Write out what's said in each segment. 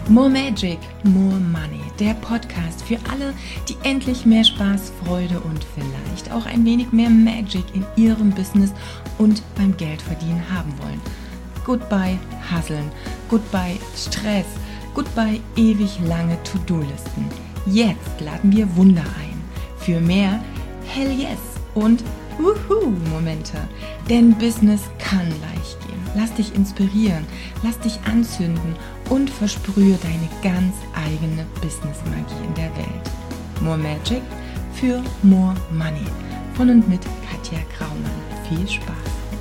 More Magic, More Money, der Podcast für alle, die endlich mehr Spaß, Freude und vielleicht auch ein wenig mehr Magic in ihrem Business und beim Geldverdienen haben wollen. Goodbye Hustlen, goodbye Stress, goodbye ewig lange To-Do-Listen. Jetzt laden wir Wunder ein für mehr Hell Yes und Wuhu-Momente, denn Business kann leicht gehen. Lass dich inspirieren, lass dich anzünden und versprühe deine ganz eigene Business-Magie in der Welt. More Magic für More Money. Von und mit Katja Graumann. Viel Spaß!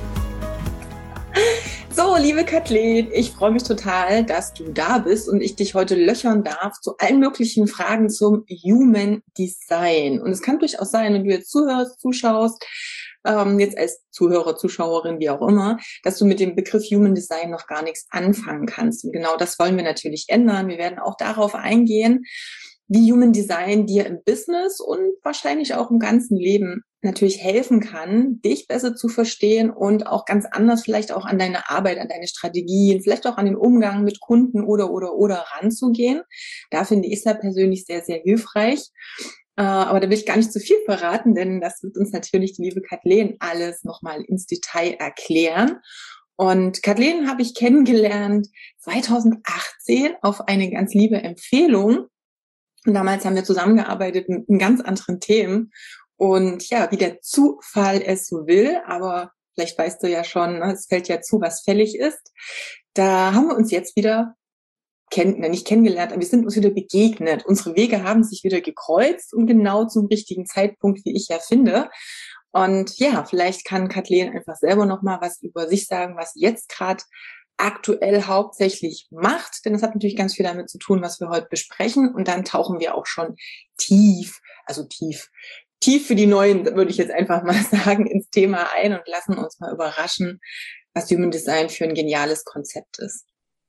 So, liebe Kathleen, ich freue mich total, dass du da bist und ich dich heute löchern darf zu allen möglichen Fragen zum Human Design. Und es kann durchaus sein, wenn du jetzt zuhörst, zuschaust, jetzt als Zuhörer, Zuschauerin, wie auch immer, dass du mit dem Begriff Human Design noch gar nichts anfangen kannst. Und genau das wollen wir natürlich ändern. Wir werden auch darauf eingehen, wie Human Design dir im Business und wahrscheinlich auch im ganzen Leben natürlich helfen kann, dich besser zu verstehen und auch ganz anders vielleicht auch an deine Arbeit, an deine Strategien, vielleicht auch an den Umgang mit Kunden oder ranzugehen. Da finde ich es ja persönlich sehr, sehr hilfreich. Aber da will ich gar nicht zu viel verraten, denn das wird uns natürlich die liebe Kathleen alles nochmal ins Detail erklären. Und Kathleen habe ich kennengelernt 2018 auf eine ganz liebe Empfehlung. Und damals haben wir zusammengearbeitet in ganz anderen Themen. Und ja, wie der Zufall es so will, aber vielleicht weißt du ja schon, es fällt ja zu, was fällig ist. Da haben wir uns jetzt wieder nicht kennengelernt, aber wir sind uns wieder begegnet. Unsere Wege haben sich wieder gekreuzt und genau zum richtigen Zeitpunkt, wie ich ja finde. Und ja, vielleicht kann Kathleen einfach selber nochmal was über sich sagen, was sie jetzt gerade aktuell hauptsächlich macht, denn das hat natürlich ganz viel damit zu tun, was wir heute besprechen. Und dann tauchen wir auch schon tief für die Neuen, würde ich jetzt einfach mal sagen, ins Thema ein und lassen uns mal überraschen, was Human Design für ein geniales Konzept ist.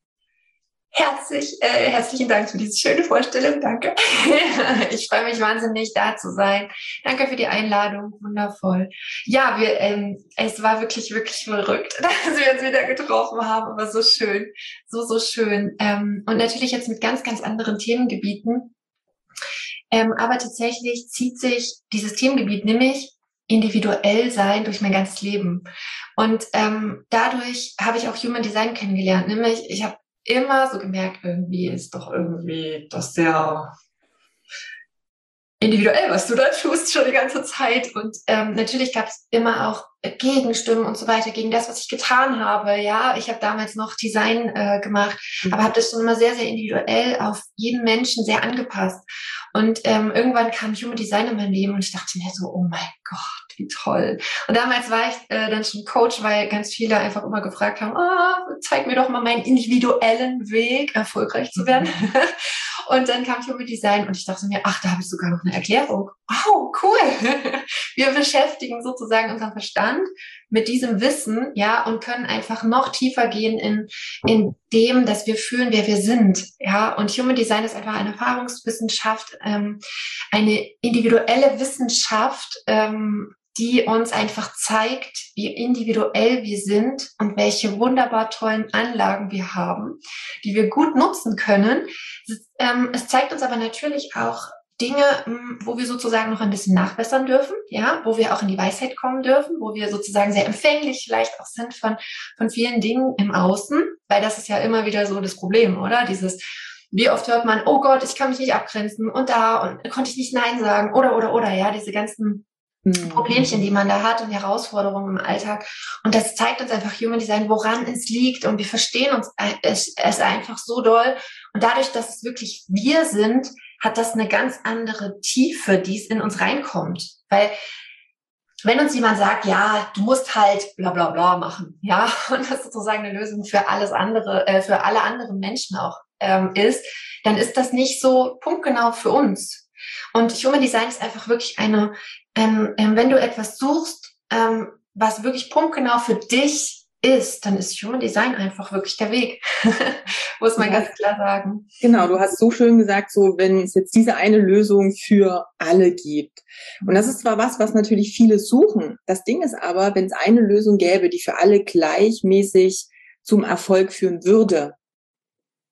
Herzlichen Dank für diese schöne Vorstellung. Danke. Ich freue mich wahnsinnig, da zu sein. Danke für die Einladung. Wundervoll. Ja, es war wirklich, wirklich verrückt, dass wir uns wieder getroffen haben. Aber so schön. So schön. Und natürlich jetzt mit ganz, ganz anderen Themengebieten. Aber tatsächlich zieht sich dieses Themengebiet, nämlich individuell sein, durch mein ganzes Leben. Und dadurch habe ich auch Human Design kennengelernt. Nämlich, ich habe immer so gemerkt, irgendwie ist doch irgendwie das sehr individuell, was du da tust, schon die ganze Zeit. Und natürlich gab es immer auch Gegenstimmen und so weiter gegen das, was ich getan habe. Ja, ich habe damals noch Design gemacht, aber habe das schon immer sehr, sehr individuell auf jeden Menschen sehr angepasst. Und irgendwann kam Human Design in mein Leben und ich dachte mir so, oh mein Gott, wie toll. Und damals war ich dann schon Coach, weil ganz viele einfach immer gefragt haben, zeig mir doch mal meinen individuellen Weg, erfolgreich zu werden. Und dann kam Human Design und ich dachte mir, da habe ich sogar noch eine Erklärung. Wow, cool. Wir beschäftigen sozusagen unseren Verstand mit diesem Wissen, ja, und können einfach noch tiefer gehen in dem, dass wir fühlen, wer wir sind, ja. Und Human Design ist einfach eine Erfahrungswissenschaft, eine individuelle Wissenschaft, die uns einfach zeigt, wie individuell wir sind und welche wunderbar tollen Anlagen wir haben, die wir gut nutzen können. Es zeigt uns aber natürlich auch Dinge, wo wir sozusagen noch ein bisschen nachbessern dürfen, ja, wo wir auch in die Weisheit kommen dürfen, wo wir sozusagen sehr empfänglich vielleicht auch sind von vielen Dingen im Außen, weil das ist ja immer wieder so das Problem, oder? Wie oft hört man, oh Gott, ich kann mich nicht abgrenzen und konnte ich nicht Nein sagen oder, ja, diese ganzen Problemchen, die man da hat und Herausforderungen im Alltag. Und das zeigt uns einfach Human Design, woran es liegt. Und wir verstehen uns es einfach so doll. Und dadurch, dass es wirklich wir sind, hat das eine ganz andere Tiefe, die es in uns reinkommt. Weil wenn uns jemand sagt, ja, du musst halt bla bla bla machen, ja, und das sozusagen eine Lösung für alles andere, für alle anderen Menschen auch ist, dann ist das nicht so punktgenau für uns. Und Human Design ist einfach wirklich wenn du etwas suchst, was wirklich punktgenau für dich ist, dann ist Human Design einfach wirklich der Weg. Muss man ganz klar sagen. Genau, du hast so schön gesagt, so wenn es jetzt diese eine Lösung für alle gibt. Und das ist zwar was natürlich viele suchen. Das Ding ist aber, wenn es eine Lösung gäbe, die für alle gleichmäßig zum Erfolg führen würde,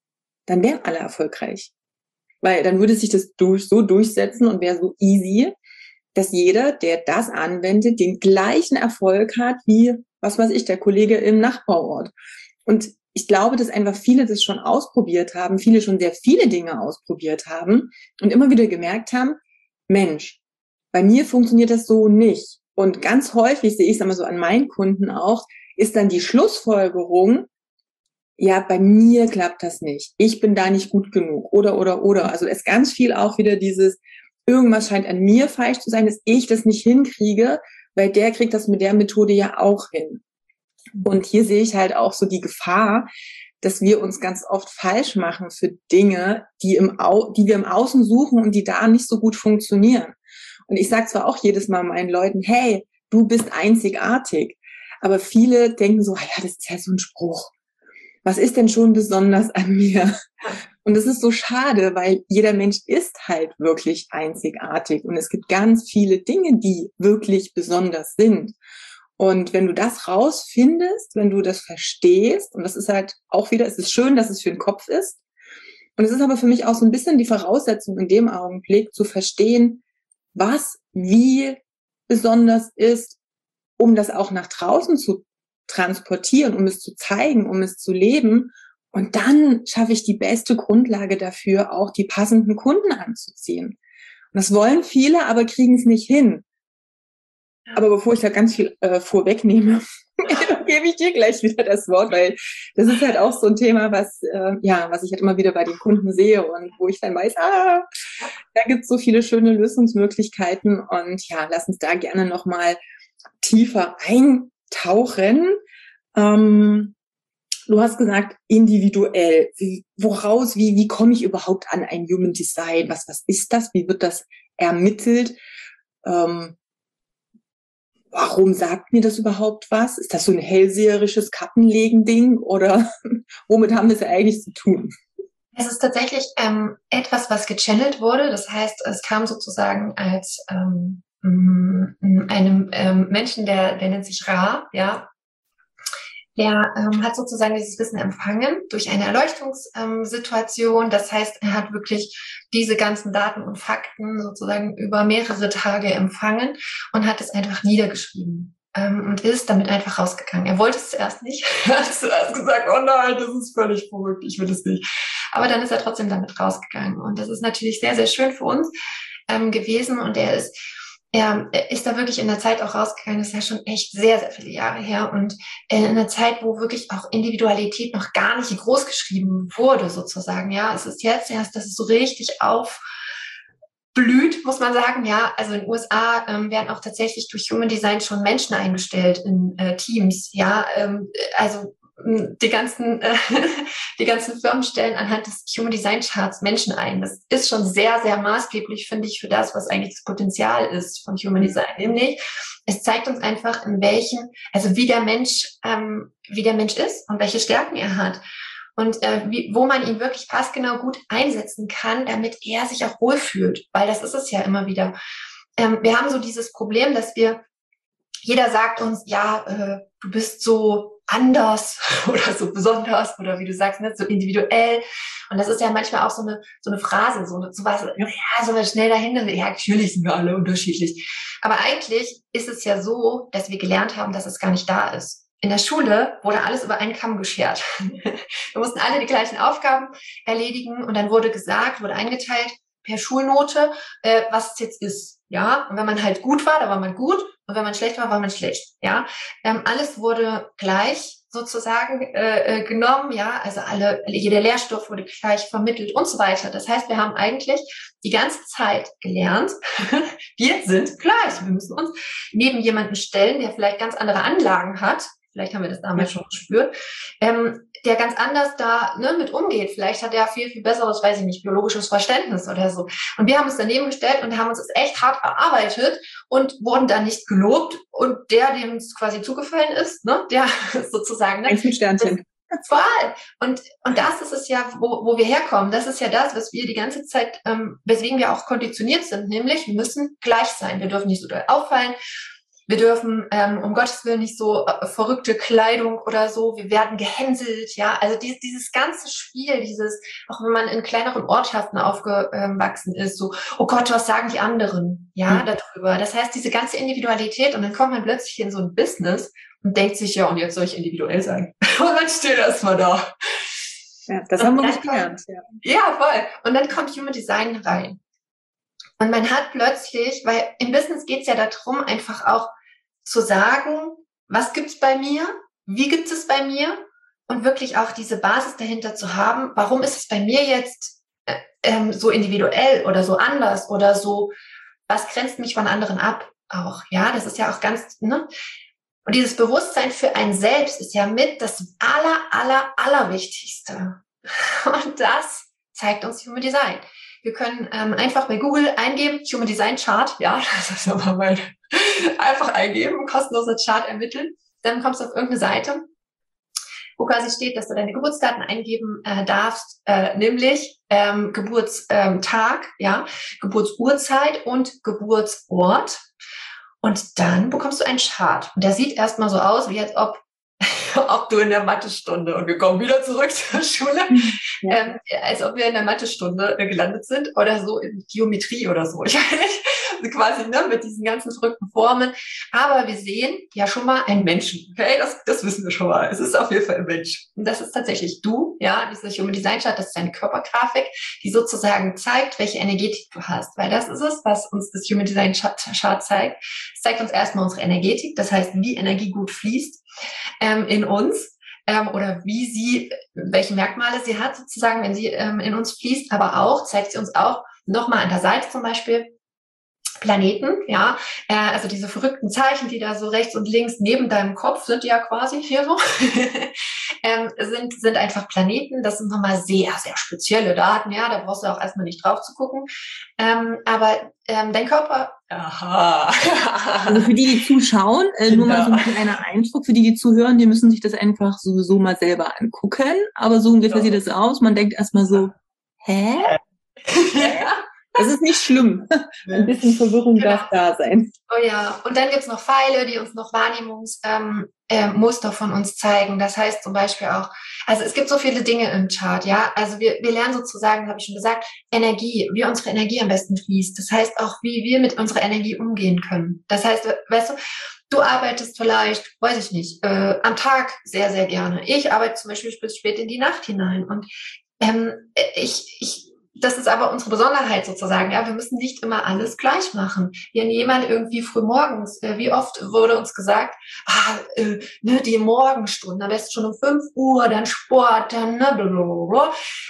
dann wären alle erfolgreich. Weil dann würde sich das so durchsetzen und wäre so easy, dass jeder, der das anwendet, den gleichen Erfolg hat wie, was weiß ich, der Kollege im Nachbarort. Und ich glaube, dass einfach viele das schon ausprobiert haben, viele schon sehr viele Dinge ausprobiert haben und immer wieder gemerkt haben, Mensch, bei mir funktioniert das so nicht. Und ganz häufig sehe ich es einmal so an meinen Kunden auch, ist dann die Schlussfolgerung, ja, bei mir klappt das nicht. Ich bin da nicht gut genug. Oder. Also es ist ganz viel auch wieder dieses, irgendwas scheint an mir falsch zu sein, dass ich das nicht hinkriege, weil der kriegt das mit der Methode ja auch hin. Und hier sehe ich halt auch so die Gefahr, dass wir uns ganz oft falsch machen für Dinge, die wir im Außen suchen und die da nicht so gut funktionieren. Und ich sage zwar auch jedes Mal meinen Leuten, hey, du bist einzigartig. Aber viele denken so, ja, das ist ja so ein Spruch. Was ist denn schon besonders an mir? Und das ist so schade, weil jeder Mensch ist halt wirklich einzigartig. Und es gibt ganz viele Dinge, die wirklich besonders sind. Und wenn du das rausfindest, wenn du das verstehst, und das ist halt auch wieder, es ist schön, dass es für den Kopf ist. Und es ist aber für mich auch so ein bisschen die Voraussetzung in dem Augenblick zu verstehen, was wie besonders ist, um das auch nach draußen zu transportieren, um es zu zeigen, um es zu leben. Und dann schaffe ich die beste Grundlage dafür, auch die passenden Kunden anzuziehen. Und das wollen viele, aber kriegen es nicht hin. Aber bevor ich da ganz viel vorwegnehme, gebe ich dir gleich wieder das Wort, weil das ist halt auch so ein Thema, was ich halt immer wieder bei den Kunden sehe und wo ich dann weiß, da gibt es so viele schöne Lösungsmöglichkeiten und ja, lass uns da gerne nochmal tiefer eintauchen. Du hast gesagt, individuell. Wie komme ich überhaupt an ein Human Design? Was ist das? Wie wird das ermittelt? Warum sagt mir das überhaupt was? Ist das so ein hellseherisches Kartenlegen-Ding oder womit haben wir es eigentlich zu tun? Es ist tatsächlich etwas, was gechannelt wurde. Das heißt, es kam sozusagen als einem Menschen, der nennt sich Ra, ja. Der hat sozusagen dieses Wissen empfangen durch eine Erleuchtungssituation. Das heißt, er hat wirklich diese ganzen Daten und Fakten sozusagen über mehrere Tage empfangen und hat es einfach niedergeschrieben und ist damit einfach rausgegangen. Er wollte es zuerst nicht. Er hat zuerst gesagt, oh nein, das ist völlig verrückt, ich will es nicht. Aber dann ist er trotzdem damit rausgegangen. Und das ist natürlich sehr, sehr schön für uns gewesen. Und er ist da wirklich in der Zeit auch rausgegangen, das ist ja schon echt sehr, sehr viele Jahre her und in einer Zeit, wo wirklich auch Individualität noch gar nicht groß geschrieben wurde sozusagen, ja, es ist jetzt erst, dass es so richtig aufblüht, muss man sagen, ja, also in den USA werden auch tatsächlich durch Human Design schon Menschen eingestellt in Teams, ja, also die ganzen Firmen stellen anhand des Human Design Charts Menschen ein. Das ist schon sehr, sehr maßgeblich, finde ich, für das, was eigentlich das Potenzial ist von Human Design. Nämlich, es zeigt uns einfach, wie der Mensch ist und welche Stärken er hat. Und wo man ihn wirklich passgenau gut einsetzen kann, damit er sich auch wohlfühlt. Weil das ist es ja immer wieder. Wir haben so dieses Problem, dass jeder sagt uns, ja, du bist so anders oder so besonders oder wie du sagst, ne, so individuell. Und das ist ja manchmal auch so eine Phrase, so was, ja, so schnell dahin, ja, natürlich sind wir alle unterschiedlich. Aber eigentlich ist es ja so, dass wir gelernt haben, dass es gar nicht da ist. In der Schule wurde alles über einen Kamm geschert. Wir mussten alle die gleichen Aufgaben erledigen und dann wurde eingeteilt per Schulnote, was es jetzt ist. Ja, und wenn man halt gut war, da war man gut. Und wenn man schlecht war, war man schlecht. Ja, alles wurde gleich sozusagen genommen. Ja, also jeder Lehrstoff wurde gleich vermittelt und so weiter. Das heißt, wir haben eigentlich die ganze Zeit gelernt, wir sind gleich. Wir müssen uns neben jemanden stellen, der vielleicht ganz andere Anlagen hat. Vielleicht haben wir das damals schon gespürt, der ganz anders da mit umgeht. Vielleicht hat er viel, viel besseres, weiß ich nicht, biologisches Verständnis oder so. Und wir haben uns daneben gestellt und haben uns das echt hart erarbeitet und wurden dann nicht gelobt. Und dem es quasi zugefallen ist, der sozusagen... Eins mit Sternchen. Voll. Und das ist es ja, wo wir herkommen. Das ist ja das, was wir die ganze Zeit, weswegen wir auch konditioniert sind. Nämlich, wir müssen gleich sein. Wir dürfen nicht so doll auffallen. Wir dürfen um Gottes Willen nicht so verrückte Kleidung oder so. Wir werden gehänselt, ja. Also dieses ganze Spiel, auch wenn man in kleineren Ortschaften aufgewachsen ist, so, oh Gott, was sagen die anderen, ja, darüber. Das heißt, diese ganze Individualität, und dann kommt man plötzlich in so ein Business und denkt sich, ja, und jetzt soll ich individuell sein. Und dann steht erstmal da. Ja, das haben wir nicht gelernt. Ja, voll. Und dann kommt Human Design rein. Und man hat plötzlich, weil im Business geht es ja darum, einfach auch zu sagen, was gibt's bei mir, wie gibt es bei mir, und wirklich auch diese Basis dahinter zu haben, warum ist es bei mir jetzt so individuell oder so anders oder so, was grenzt mich von anderen ab auch, ja, das ist ja auch ganz, ne? Und dieses Bewusstsein für ein Selbst ist ja mit das Allerwichtigste. Und das zeigt uns Human Design. Wir können einfach bei Google eingeben, Human Design Chart, ja, das ist aber mal einfach eingeben, kostenloser Chart ermitteln. Dann kommst du auf irgendeine Seite, wo quasi steht, dass du deine Geburtsdaten eingeben darfst, nämlich Geburtstag, ja, Geburtsurzeit und Geburtsort. Und dann bekommst du einen Chart. Und der sieht erstmal so aus, wie als ob du in der Mathestunde, und wir kommen wieder zurück zur Schule, als ob wir in der Mathestunde gelandet sind oder so in Geometrie oder so. Ich weiß nicht, quasi, ne, mit diesen ganzen verrückten Formen. Aber wir sehen ja schon mal einen Menschen. Okay, das wissen wir schon mal. Es ist auf jeden Fall ein Mensch. Und das ist tatsächlich du, ja, dieser Human Design Chart, das ist eine Körpergrafik, die sozusagen zeigt, welche Energetik du hast. Weil das ist es, was uns das Human Design Chart zeigt. Es zeigt uns erstmal unsere Energetik, das heißt, wie Energie gut fließt in uns. Oder welche Merkmale sie hat sozusagen, wenn sie in uns fließt, aber auch zeigt sie uns auch nochmal an der Seite zum Beispiel Planeten, ja, also diese verrückten Zeichen, die da so rechts und links neben deinem Kopf sind, ja quasi hier so, sind einfach Planeten. Das sind nochmal sehr, sehr spezielle Daten, ja, da brauchst du auch erstmal nicht drauf zu gucken. Aber dein Körper, aha. Also für die zuschauen, nur mal so ein kleiner Eindruck, für die zuhören, die müssen sich das einfach sowieso mal selber angucken, aber so ungefähr sieht das aus. Man denkt erstmal so, hä? Das ist nicht schlimm. Ein bisschen Verwirrung darf da sein. Oh ja, und dann gibt's noch Pfeile, die uns noch Wahrnehmungsmuster von uns zeigen. Das heißt zum Beispiel auch, also es gibt so viele Dinge im Chart, ja. Also wir lernen sozusagen, habe ich schon gesagt, Energie, wie unsere Energie am besten fließt. Das heißt auch, wie wir mit unserer Energie umgehen können. Das heißt, weißt du arbeitest vielleicht, weiß ich nicht, am Tag sehr, sehr gerne. Ich arbeite zum Beispiel bis spät in die Nacht hinein. Und das ist aber unsere Besonderheit sozusagen. Ja, wir müssen nicht immer alles gleich machen. Wenn jemand irgendwie früh morgens, wie oft wurde uns gesagt, die Morgenstunde, am besten schon um 5 Uhr, dann Sport, dann blablabla.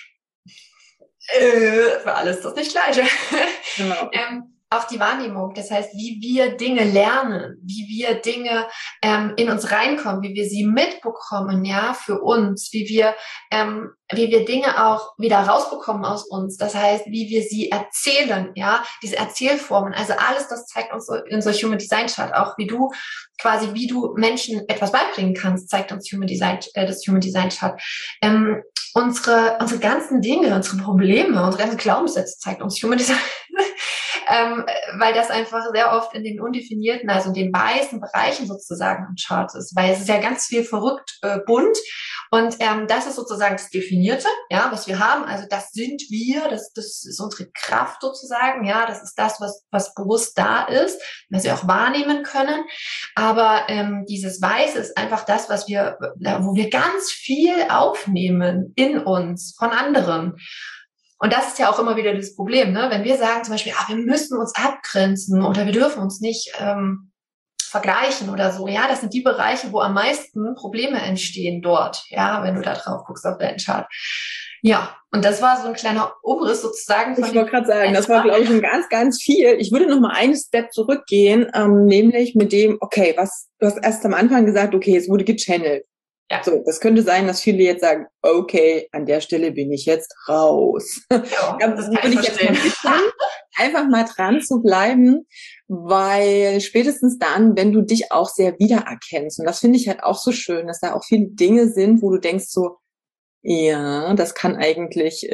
Für alles das nicht Gleiche. Genau. Auch die Wahrnehmung, das heißt, wie wir Dinge lernen, wie wir Dinge in uns reinkommen, wie wir sie mitbekommen, ja, für uns, wie wir Dinge auch wieder rausbekommen aus uns. Das heißt, wie wir sie erzählen, ja, diese Erzählformen. Also alles, das zeigt uns in so Human Design Chart auch, wie du Menschen etwas beibringen kannst, zeigt uns das Human Design Chart. Unsere ganzen Dinge, unsere Probleme, unsere ganzen Glaubenssätze zeigt uns Human Design. Weil das einfach sehr oft in den undefinierten, also in den weißen Bereichen sozusagen im Chart ist, weil es ist ja ganz viel verrückt bunt, und das ist sozusagen das Definierte, ja, was wir haben, also das sind wir, das ist unsere Kraft sozusagen, ja, das ist das, was bewusst da ist, was wir auch wahrnehmen können, aber dieses Weiße ist einfach das, wo wir ganz viel aufnehmen in uns von anderen. Und das ist ja auch immer wieder das Problem, ne? Wenn wir sagen zum Beispiel, wir müssen uns abgrenzen oder wir dürfen uns nicht vergleichen oder so, ja, das sind die Bereiche, wo am meisten Probleme entstehen dort, ja, wenn du da drauf guckst auf deinen Chart. Ja, und das war so ein kleiner Umriss sozusagen. Ich wollte gerade sagen, das war, glaube ich, schon ganz, ganz viel. Ich würde noch mal einen Step zurückgehen, nämlich mit dem, okay, du hast erst am Anfang gesagt, okay, es wurde gechannelt. Ja. So, das könnte sein, dass viele jetzt sagen, okay, an der Stelle bin ich jetzt raus. Ja, das würde ich jetzt mal bitten, einfach mal dran zu bleiben, weil spätestens dann, wenn du dich auch sehr wiedererkennst, und das finde ich halt auch so schön, dass da auch viele Dinge sind, wo du denkst so, ja, das kann eigentlich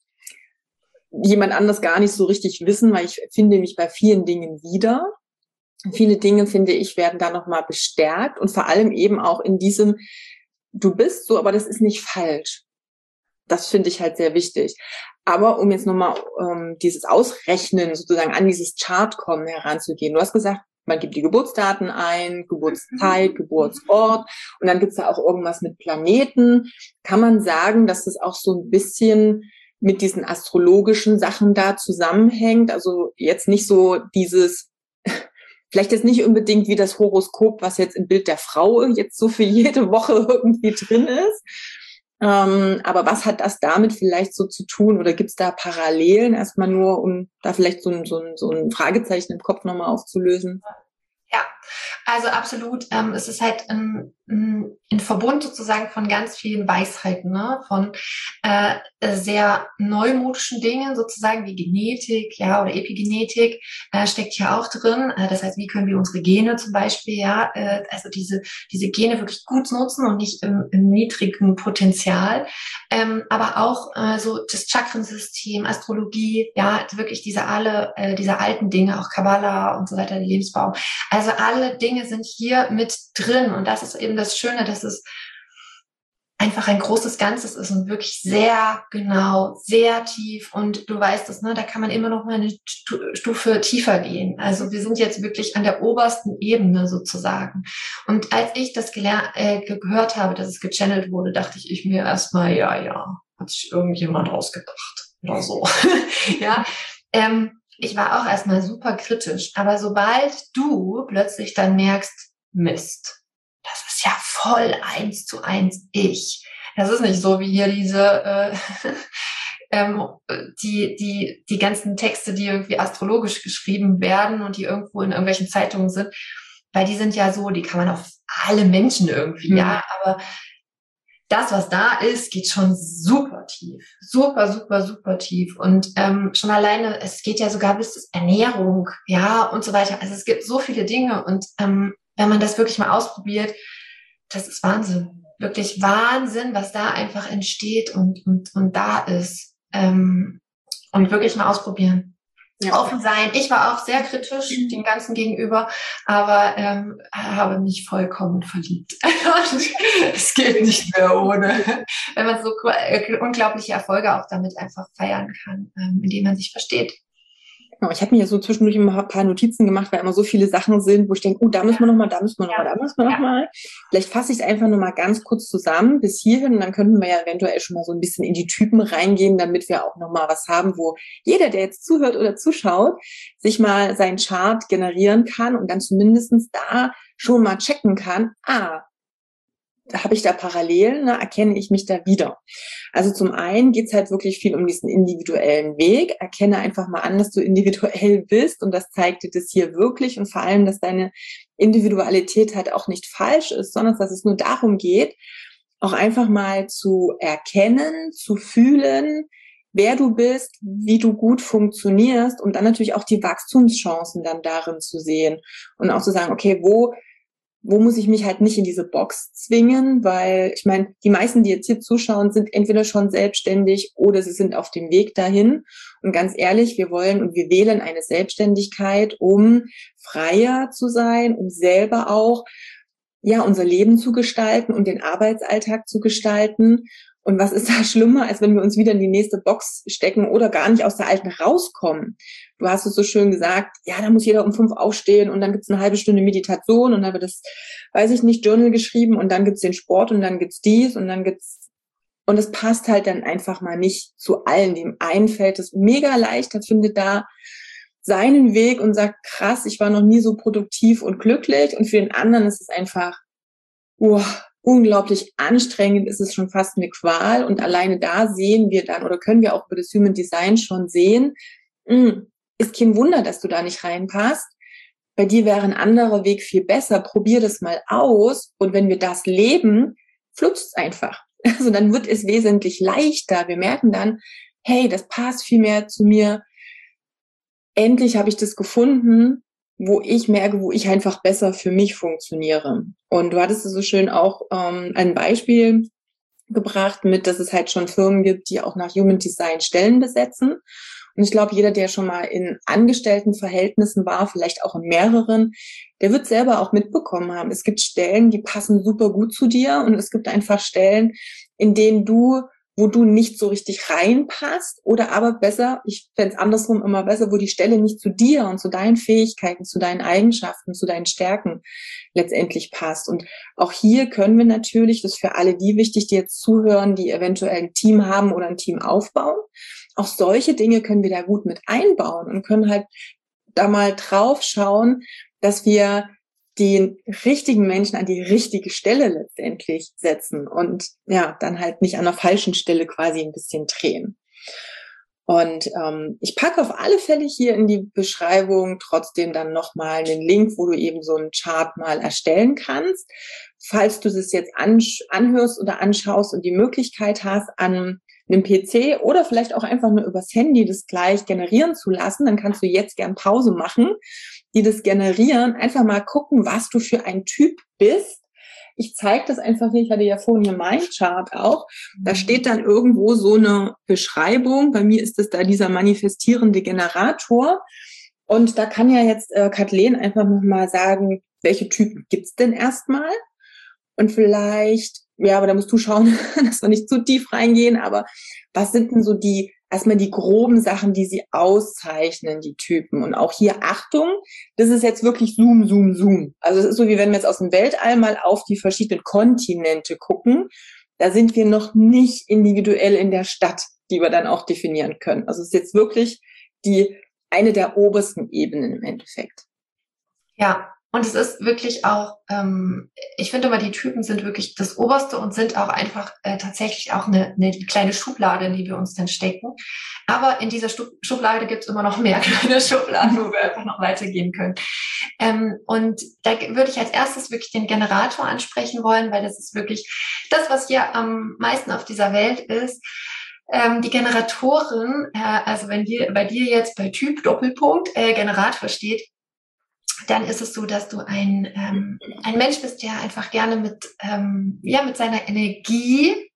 jemand anders gar nicht so richtig wissen, weil ich finde mich bei vielen Dingen wieder. Viele Dinge, finde ich, werden da nochmal bestärkt und vor allem eben auch in diesem, du bist so, aber das ist nicht falsch. Das finde ich halt sehr wichtig. Aber um jetzt nochmal dieses Ausrechnen sozusagen an dieses Chartkommen heranzugehen. Du hast gesagt, man gibt die Geburtsdaten ein, Geburtszeit, Geburtsort und dann gibt's da auch irgendwas mit Planeten. Kann man sagen, dass das auch so ein bisschen mit diesen astrologischen Sachen da zusammenhängt? Also jetzt nicht so dieses, vielleicht jetzt nicht unbedingt wie das Horoskop, was jetzt im Bild der Frau jetzt so für jede Woche irgendwie drin ist. Aber was hat das damit vielleicht so zu tun? Oder gibt's da Parallelen erstmal nur, um da vielleicht so ein Fragezeichen im Kopf nochmal aufzulösen? Ja, also absolut. Es ist halt ein Verbund sozusagen von ganz vielen Weisheiten, ne? Von sehr neumodischen Dingen, sozusagen wie Genetik, ja, oder Epigenetik steckt hier auch drin. Das heißt, wie können wir unsere Gene zum Beispiel, ja, also diese Gene wirklich gut nutzen und nicht im niedrigen Potenzial. Aber auch so das Chakrensystem, Astrologie, ja, wirklich diese alten Dinge, auch Kabbala und so weiter, der Lebensbaum. Also alle Dinge sind hier mit drin und das ist eben das Schöne, dass es einfach ein großes Ganzes ist und wirklich sehr genau, sehr tief und du weißt es, ne, da kann man immer noch mal eine Stufe tiefer gehen. Also wir sind jetzt wirklich an der obersten Ebene sozusagen. Und als ich das gehört habe, dass es gechannelt wurde, dachte ich mir erstmal, ja, hat sich irgendjemand ausgedacht oder so. Ja, ich war auch erstmal super kritisch, aber sobald du plötzlich dann merkst, Mist, das ist ja voll 1:1 ich. Das ist nicht so wie hier diese die ganzen Texte, die irgendwie astrologisch geschrieben werden und die irgendwo in irgendwelchen Zeitungen sind, weil die sind ja so, die kann man auf alle Menschen irgendwie, ja, aber das, was da ist, geht schon super tief. Super, super, super tief. Und schon alleine, es geht ja sogar bis zur Ernährung, ja, und so weiter. Also es gibt so viele Dinge. Und wenn man das wirklich mal ausprobiert, das ist Wahnsinn. Wirklich Wahnsinn, was da einfach entsteht und da ist. Und wirklich mal ausprobieren. Ja. Offen sein. Ich war auch sehr kritisch dem Ganzen gegenüber, aber habe mich vollkommen verliebt. Es geht nicht mehr ohne. Wenn man so unglaubliche Erfolge auch damit einfach feiern kann, indem man sich versteht. Ich habe mir ja so zwischendurch immer ein paar Notizen gemacht, weil immer so viele Sachen sind, wo ich denke, da müssen wir nochmal, da müssen wir nochmal, da müssen wir nochmal. Vielleicht fasse ich es einfach nur mal ganz kurz zusammen bis hierhin und dann könnten wir ja eventuell schon mal so ein bisschen in die Typen reingehen, damit wir auch nochmal was haben, wo jeder, der jetzt zuhört oder zuschaut, sich mal seinen Chart generieren kann und dann zumindestens da schon mal checken kann, habe ich da Parallelen, ne, erkenne ich mich da wieder. Also zum einen geht's halt wirklich viel um diesen individuellen Weg. Erkenne einfach mal an, dass du individuell bist und das zeigt dir das hier wirklich und vor allem, dass deine Individualität halt auch nicht falsch ist, sondern dass es nur darum geht, auch einfach mal zu erkennen, zu fühlen, wer du bist, wie du gut funktionierst und dann natürlich auch die Wachstumschancen dann darin zu sehen und auch zu sagen, okay, wo muss ich mich halt nicht in diese Box zwingen, weil ich meine, die meisten, die jetzt hier zuschauen, sind entweder schon selbstständig oder sie sind auf dem Weg dahin. Und ganz ehrlich, wir wollen und wir wählen eine Selbstständigkeit, um freier zu sein, um selber auch unser Leben zu gestalten und den Arbeitsalltag zu gestalten. Und was ist da schlimmer, als wenn wir uns wieder in die nächste Box stecken oder gar nicht aus der alten rauskommen? Du hast es so schön gesagt, da muss jeder um 5 aufstehen und dann gibt's eine halbe Stunde Meditation und dann wird das, weiß ich nicht, Journal geschrieben und dann gibt's den Sport und dann gibt's dies und dann gibt's, und es passt halt dann einfach mal nicht zu allen. Dem einen fällt es mega leicht, der findet da seinen Weg und sagt, krass, ich war noch nie so produktiv und glücklich, und für den anderen ist es einfach, unglaublich anstrengend, ist es schon fast eine Qual, und alleine da sehen wir dann oder können wir auch über das Human Design schon sehen, ist kein Wunder, dass du da nicht reinpasst. Bei dir wäre ein anderer Weg viel besser. Probier das mal aus. Und wenn wir das leben, flutscht es einfach. Also dann wird es wesentlich leichter. Wir merken dann, hey, das passt viel mehr zu mir. Endlich habe ich das gefunden, wo ich merke, wo ich einfach besser für mich funktioniere. Und du hattest so schön auch ein Beispiel gebracht mit, dass es halt schon Firmen gibt, die auch nach Human Design Stellen besetzen. Und ich glaube, jeder, der schon mal in Angestelltenverhältnissen war, vielleicht auch in mehreren, der wird selber auch mitbekommen haben. Es gibt Stellen, die passen super gut zu dir und es gibt einfach Stellen, in denen wo du nicht so richtig reinpasst oder aber besser, ich fände es andersrum immer besser, wo die Stelle nicht zu dir und zu deinen Fähigkeiten, zu deinen Eigenschaften, zu deinen Stärken letztendlich passt. Und auch hier können wir natürlich, das ist für alle die wichtig, die jetzt zuhören, die eventuell ein Team haben oder ein Team aufbauen, auch solche Dinge können wir da gut mit einbauen und können halt da mal drauf schauen, dass wir den richtigen Menschen an die richtige Stelle letztendlich setzen und ja, dann halt nicht an der falschen Stelle quasi ein bisschen drehen. Und ich packe auf alle Fälle hier in die Beschreibung trotzdem dann nochmal einen Link, wo du eben so einen Chart mal erstellen kannst. Falls du das jetzt anhörst oder anschaust und die Möglichkeit hast, an einem PC oder vielleicht auch einfach nur übers Handy das gleich generieren zu lassen, dann kannst du jetzt gern Pause machen, die das generieren, einfach mal gucken, was du für ein Typ bist. Ich zeige das einfach hier, ich hatte ja vorhin hier mein Chart auch, da steht dann irgendwo so eine Beschreibung, bei mir ist es da dieser manifestierende Generator und da kann ja jetzt Kathleen einfach nochmal sagen, welche Typen gibt's denn erstmal und vielleicht, ja, aber da musst du schauen, dass wir nicht zu tief reingehen, aber was sind denn so erstmal die groben Sachen, die sie auszeichnen, die Typen. Und auch hier Achtung, das ist jetzt wirklich Zoom, Zoom, Zoom. Also es ist so, wie wenn wir jetzt aus dem Weltall mal auf die verschiedenen Kontinente gucken. Da sind wir noch nicht individuell in der Stadt, die wir dann auch definieren können. Also es ist jetzt wirklich eine der obersten Ebenen im Endeffekt. Ja. Und es ist wirklich auch, ich finde immer, die Typen sind wirklich das Oberste und sind auch einfach tatsächlich auch eine kleine Schublade, in die wir uns dann stecken. Aber in dieser Schublade gibt es immer noch mehr kleine Schubladen, wo wir einfach noch weitergehen können. Und da würde ich als erstes wirklich den Generator ansprechen wollen, weil das ist wirklich das, was hier am meisten auf dieser Welt ist. Die Generatoren, also wenn bei dir jetzt bei Typ Doppelpunkt Generator steht, dann ist es so, dass du ein Mensch bist, der einfach gerne mit seiner Energie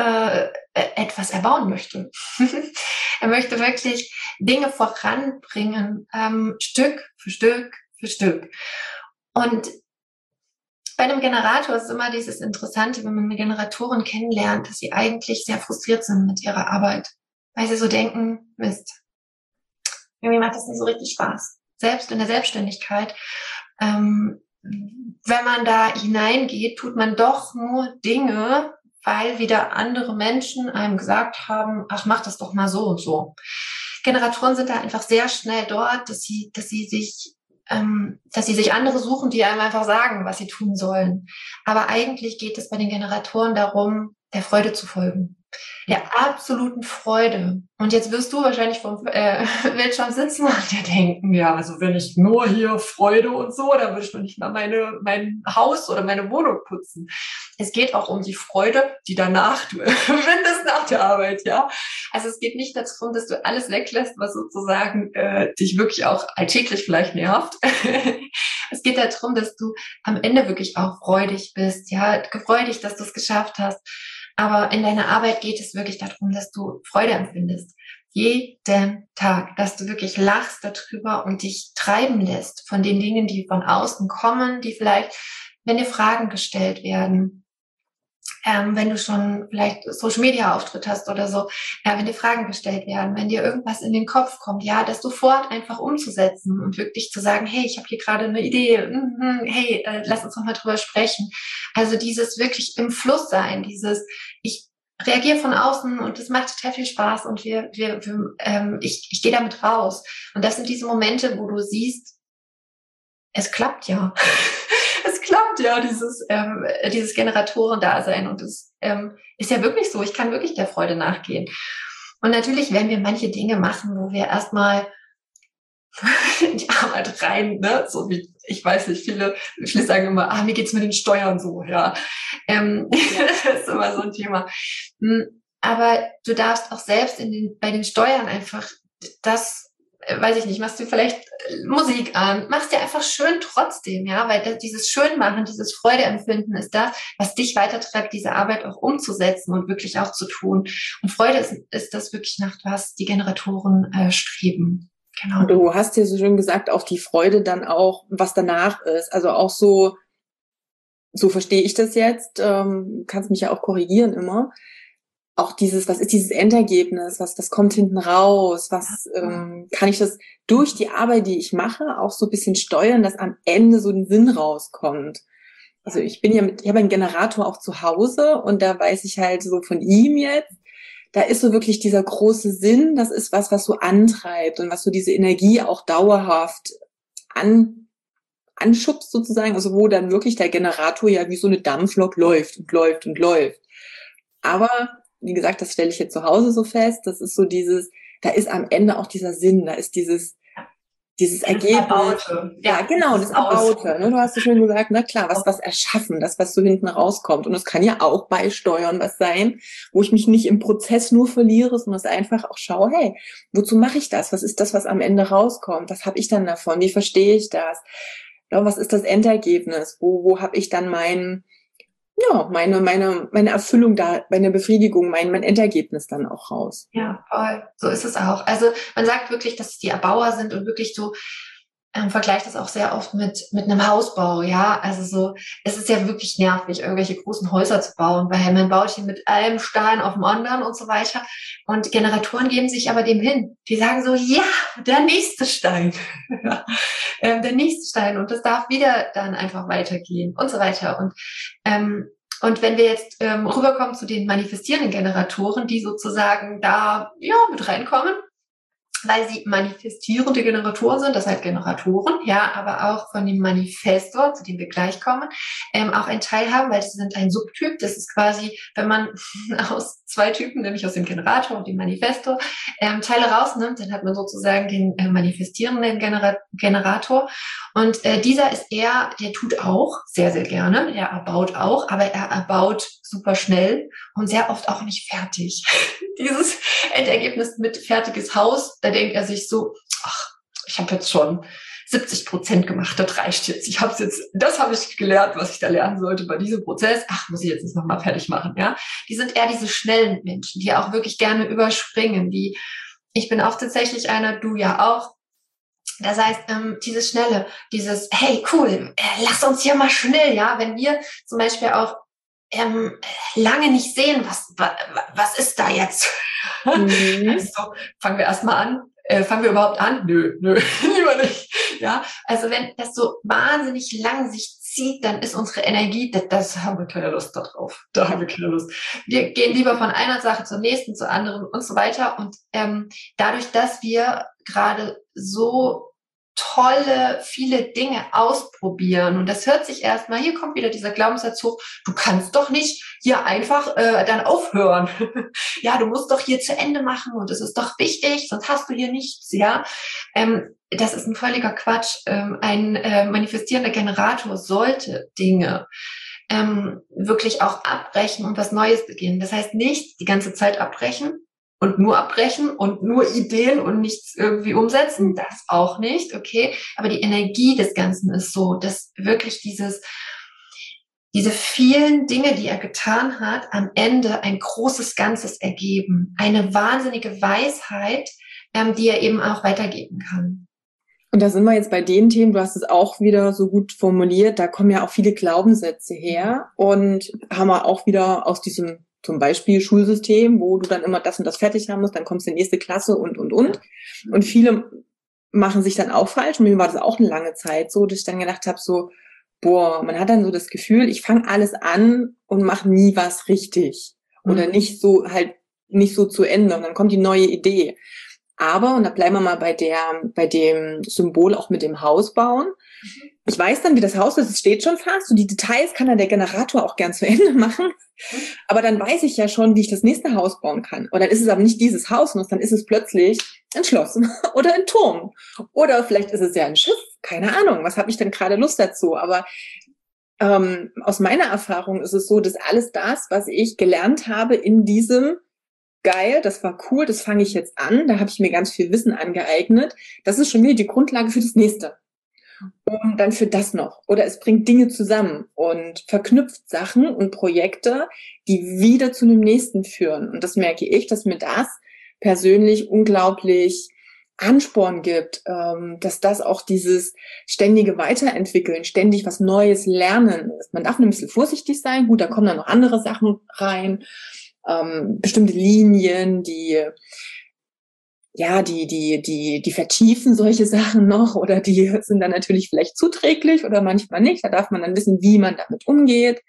etwas erbauen möchte. Er möchte wirklich Dinge voranbringen, Stück für Stück für Stück. Und bei einem Generator ist es immer dieses Interessante, wenn man eine Generatorin kennenlernt, dass sie eigentlich sehr frustriert sind mit ihrer Arbeit, weil sie so denken, Mist, irgendwie macht das nicht so richtig Spaß. Selbst in der Selbstständigkeit, wenn man da hineingeht, tut man doch nur Dinge, weil wieder andere Menschen einem gesagt haben, ach, mach das doch mal so und so. Generatoren sind da einfach sehr schnell dort, dass sie sich andere suchen, die einem einfach sagen, was sie tun sollen. Aber eigentlich geht es bei den Generatoren darum, der Freude zu folgen. Der absoluten Freude. Und jetzt wirst du wahrscheinlich vom Bildschirm sitzen und dir denken, ja, also wenn ich nur hier Freude und so, dann würde ich noch nicht mal mein Haus oder meine Wohnung putzen. Es geht auch um die Freude, die danach du findest nach der Arbeit, ja. Also es geht nicht darum, dass du alles weglässt, was sozusagen dich wirklich auch alltäglich vielleicht nervt. Es geht darum, dass du am Ende wirklich auch freudig bist, ja, freudig, dass du es geschafft hast. Aber in deiner Arbeit geht es wirklich darum, dass du Freude empfindest. Jeden Tag, dass du wirklich lachst darüber und dich treiben lässt von den Dingen, die von außen kommen, die vielleicht, wenn dir Fragen gestellt werden, wenn du schon vielleicht Social-Media-Auftritt hast oder so, wenn dir Fragen gestellt werden, wenn dir irgendwas in den Kopf kommt, ja, das sofort einfach umzusetzen und wirklich zu sagen, hey, ich habe hier gerade eine Idee, hey, lass uns noch mal drüber sprechen. Also dieses wirklich im Fluss sein, dieses, ich reagiere von außen und das macht total viel Spaß und ich gehe damit raus. Und das sind diese Momente, wo du siehst, es klappt ja. Es klappt ja, dieses Generatoren-Dasein. Und es ist ja wirklich so, ich kann wirklich der Freude nachgehen. Und natürlich werden wir manche Dinge machen, wo wir erstmal in die Arbeit rein, ne? So wie, ich weiß nicht, viele sagen immer, mir geht's mit den Steuern so, ja. Das ist immer so ein Thema. Aber du darfst auch selbst bei den Steuern einfach das weiß ich nicht, machst du vielleicht Musik an, machst dir einfach schön trotzdem, ja, weil dieses Schönmachen, dieses Freudeempfinden ist das, was dich weitertreibt, diese Arbeit auch umzusetzen und wirklich auch zu tun. Und Freude ist das wirklich, nach was die Generatoren streben. Genau. Du hast ja so schön gesagt, auch die Freude dann auch, was danach ist. Also auch so verstehe ich das jetzt, kannst mich ja auch korrigieren immer. Auch was ist dieses Endergebnis, was kommt hinten raus, kann ich das durch die Arbeit, die ich mache, auch so ein bisschen steuern, dass am Ende so ein Sinn rauskommt. Also ich habe einen Generator auch zu Hause und da weiß ich halt so von ihm jetzt, da ist so wirklich dieser große Sinn, das ist was so antreibt und was so diese Energie auch dauerhaft anschubst sozusagen, also wo dann wirklich der Generator ja wie so eine Dampflok läuft und läuft und läuft. Aber, wie gesagt, das stelle ich jetzt zu Hause so fest, das ist so da ist am Ende auch dieser Sinn, da ist dieses Ergebnis. Erbaute. Ja, genau, das Erbaute. Ne? Du hast so schön gesagt, na klar, was erschaffen, das, was so hinten rauskommt. Und es kann ja auch beisteuern was sein, wo ich mich nicht im Prozess nur verliere, sondern es einfach auch schaue, hey, wozu mache ich das? Was ist das, was am Ende rauskommt? Was habe ich dann davon? Wie verstehe ich das? Ja, was ist das Endergebnis? Wo habe ich dann meine Erfüllung da, meine Befriedigung, mein Endergebnis dann auch raus? Ja, voll. So ist es auch. Also man sagt wirklich, dass es die Erbauer sind und wirklich so, vergleicht das auch sehr oft mit einem Hausbau, ja. Also so, es ist ja wirklich nervig, irgendwelche großen Häuser zu bauen, weil man baut hier mit einem Stein auf dem anderen und so weiter. Und Generatoren geben sich aber dem hin. Die sagen so, ja, der nächste Stein. Der nächste Stein. Und das darf wieder dann einfach weitergehen und so weiter. Und wenn wir jetzt rüberkommen zu den manifestierenden Generatoren, die sozusagen da mit reinkommen, weil sie manifestierende Generatoren sind, das heißt Generatoren, ja, aber auch von dem Manifestor, zu dem wir gleich kommen, auch ein Teil haben, weil sie sind ein Subtyp. Das ist quasi, wenn man aus zwei Typen, nämlich aus dem Generator und dem Manifestor, Teile rausnimmt, dann hat man sozusagen den manifestierenden Generator. Und dieser ist der tut auch sehr, sehr gerne, der erbaut auch, aber er erbaut super schnell und sehr oft auch nicht fertig. Dieses Endergebnis mit fertiges Haus, da denkt er sich so, ach, ich habe jetzt schon 70% gemacht, das reicht jetzt. Das habe ich gelernt, was ich da lernen sollte bei diesem Prozess. Ach, muss ich jetzt nochmal fertig machen, ja. Die sind eher diese schnellen Menschen, die auch wirklich gerne überspringen. Ich bin auch tatsächlich einer, du ja auch. Das heißt, dieses Schnelle, hey, cool, lass uns hier mal schnell, ja, wenn wir zum Beispiel auch lange nicht sehen, was ist da jetzt? Also, fangen wir erstmal an. Fangen wir überhaupt an? Nö, lieber nicht. Ja, also wenn das so wahnsinnig lang sich zieht, dann ist unsere Energie, das haben wir keine Lust darauf. Da haben wir keine Lust. Wir gehen lieber von einer Sache zur nächsten, zur anderen und so weiter. Und dadurch, dass wir gerade so viele Dinge ausprobieren. Und das hört sich erstmal, hier kommt wieder dieser Glaubenssatz hoch, du kannst doch nicht hier einfach dann aufhören. Ja, du musst doch hier zu Ende machen und es ist doch wichtig, sonst hast du hier nichts, ja. Das ist ein völliger Quatsch. Ein manifestierender Generator sollte Dinge wirklich auch abbrechen und was Neues beginnen. Das heißt nicht die ganze Zeit abbrechen, und nur Ideen und nichts irgendwie umsetzen, das auch nicht, okay. Aber die Energie des Ganzen ist so, dass wirklich diese vielen Dinge, die er getan hat, am Ende ein großes Ganzes ergeben. Eine wahnsinnige Weisheit, die er eben auch weitergeben kann. Und da sind wir jetzt bei den Themen, du hast es auch wieder so gut formuliert, da kommen ja auch viele Glaubenssätze her und haben wir auch wieder aus diesem zum Beispiel Schulsystem, wo du dann immer das und das fertig haben musst, dann kommst du in die nächste Klasse und. Und viele machen sich dann auch falsch. Und mir war das auch eine lange Zeit so, dass ich dann gedacht habe, so, man hat dann so das Gefühl, ich fange alles an und mache nie was richtig. Oder nicht so zu Ende. Und dann kommt die neue Idee. Aber, und da bleiben wir mal bei dem Symbol auch mit dem Haus bauen. Ich weiß dann, wie das Haus ist, es steht schon fast. Und die Details kann dann der Generator auch gern zu Ende machen. Aber dann weiß ich ja schon, wie ich das nächste Haus bauen kann. Und dann ist es aber nicht dieses Haus, sondern dann ist es plötzlich ein Schloss oder ein Turm. Oder vielleicht ist es ja ein Schiff. Keine Ahnung, was habe ich denn gerade Lust dazu? Aber aus meiner Erfahrung ist es so, dass alles das, was ich gelernt habe in diesem geil, das war cool, das fange ich jetzt an, da habe ich mir ganz viel Wissen angeeignet. Das ist schon wieder die Grundlage für das nächste. Und dann für das noch. Oder es bringt Dinge zusammen und verknüpft Sachen und Projekte, die wieder zu einem nächsten führen. Und das merke ich, dass mir das persönlich unglaublich Ansporn gibt, dass das auch dieses ständige Weiterentwickeln, ständig was Neues lernen ist. Man darf ein bisschen vorsichtig sein. Gut, da kommen dann noch andere Sachen rein, bestimmte Linien, die vertiefen solche Sachen noch oder die sind dann natürlich vielleicht zuträglich oder manchmal nicht. Da darf man dann wissen, wie man damit umgeht.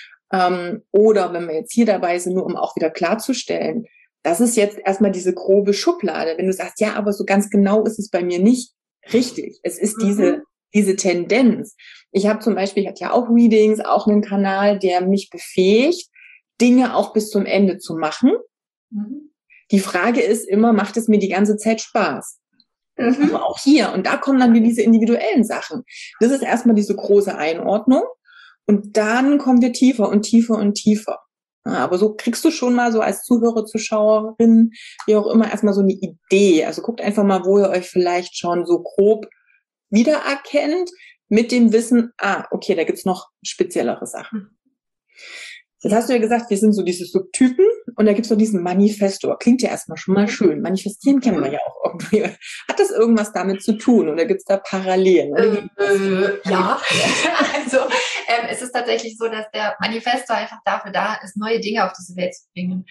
Oder wenn wir jetzt hier dabei sind, nur um auch wieder klarzustellen, das ist jetzt erstmal diese grobe Schublade. Wenn du sagst, ja, aber so ganz genau ist es bei mir nicht richtig. Es ist diese Tendenz. Ich habe zum Beispiel, ich hatte ja auch Readings, auch einen Kanal, der mich befähigt, Dinge auch bis zum Ende zu machen. Mhm. Die Frage ist immer, macht es mir die ganze Zeit Spaß? Aber auch hier. Und da kommen dann wieder diese individuellen Sachen. Das ist erstmal diese große Einordnung. Und dann kommen wir tiefer und tiefer und tiefer. Ja, aber so kriegst du schon mal so als Zuhörer, Zuschauerin, wie auch immer, erstmal so eine Idee. Also guckt einfach mal, wo ihr euch vielleicht schon so grob wiedererkennt mit dem Wissen, okay, da gibt's noch speziellere Sachen. Jetzt hast du ja gesagt, wir sind so diese Subtypen und da gibt's noch diesen Manifestor. Klingt ja erstmal schon mal schön. Manifestieren kennen wir ja auch irgendwie. Hat das irgendwas damit zu tun oder gibt's da Parallelen? Ja, also es ist tatsächlich so, dass der Manifestor einfach dafür da ist, neue Dinge auf diese Welt zu bringen.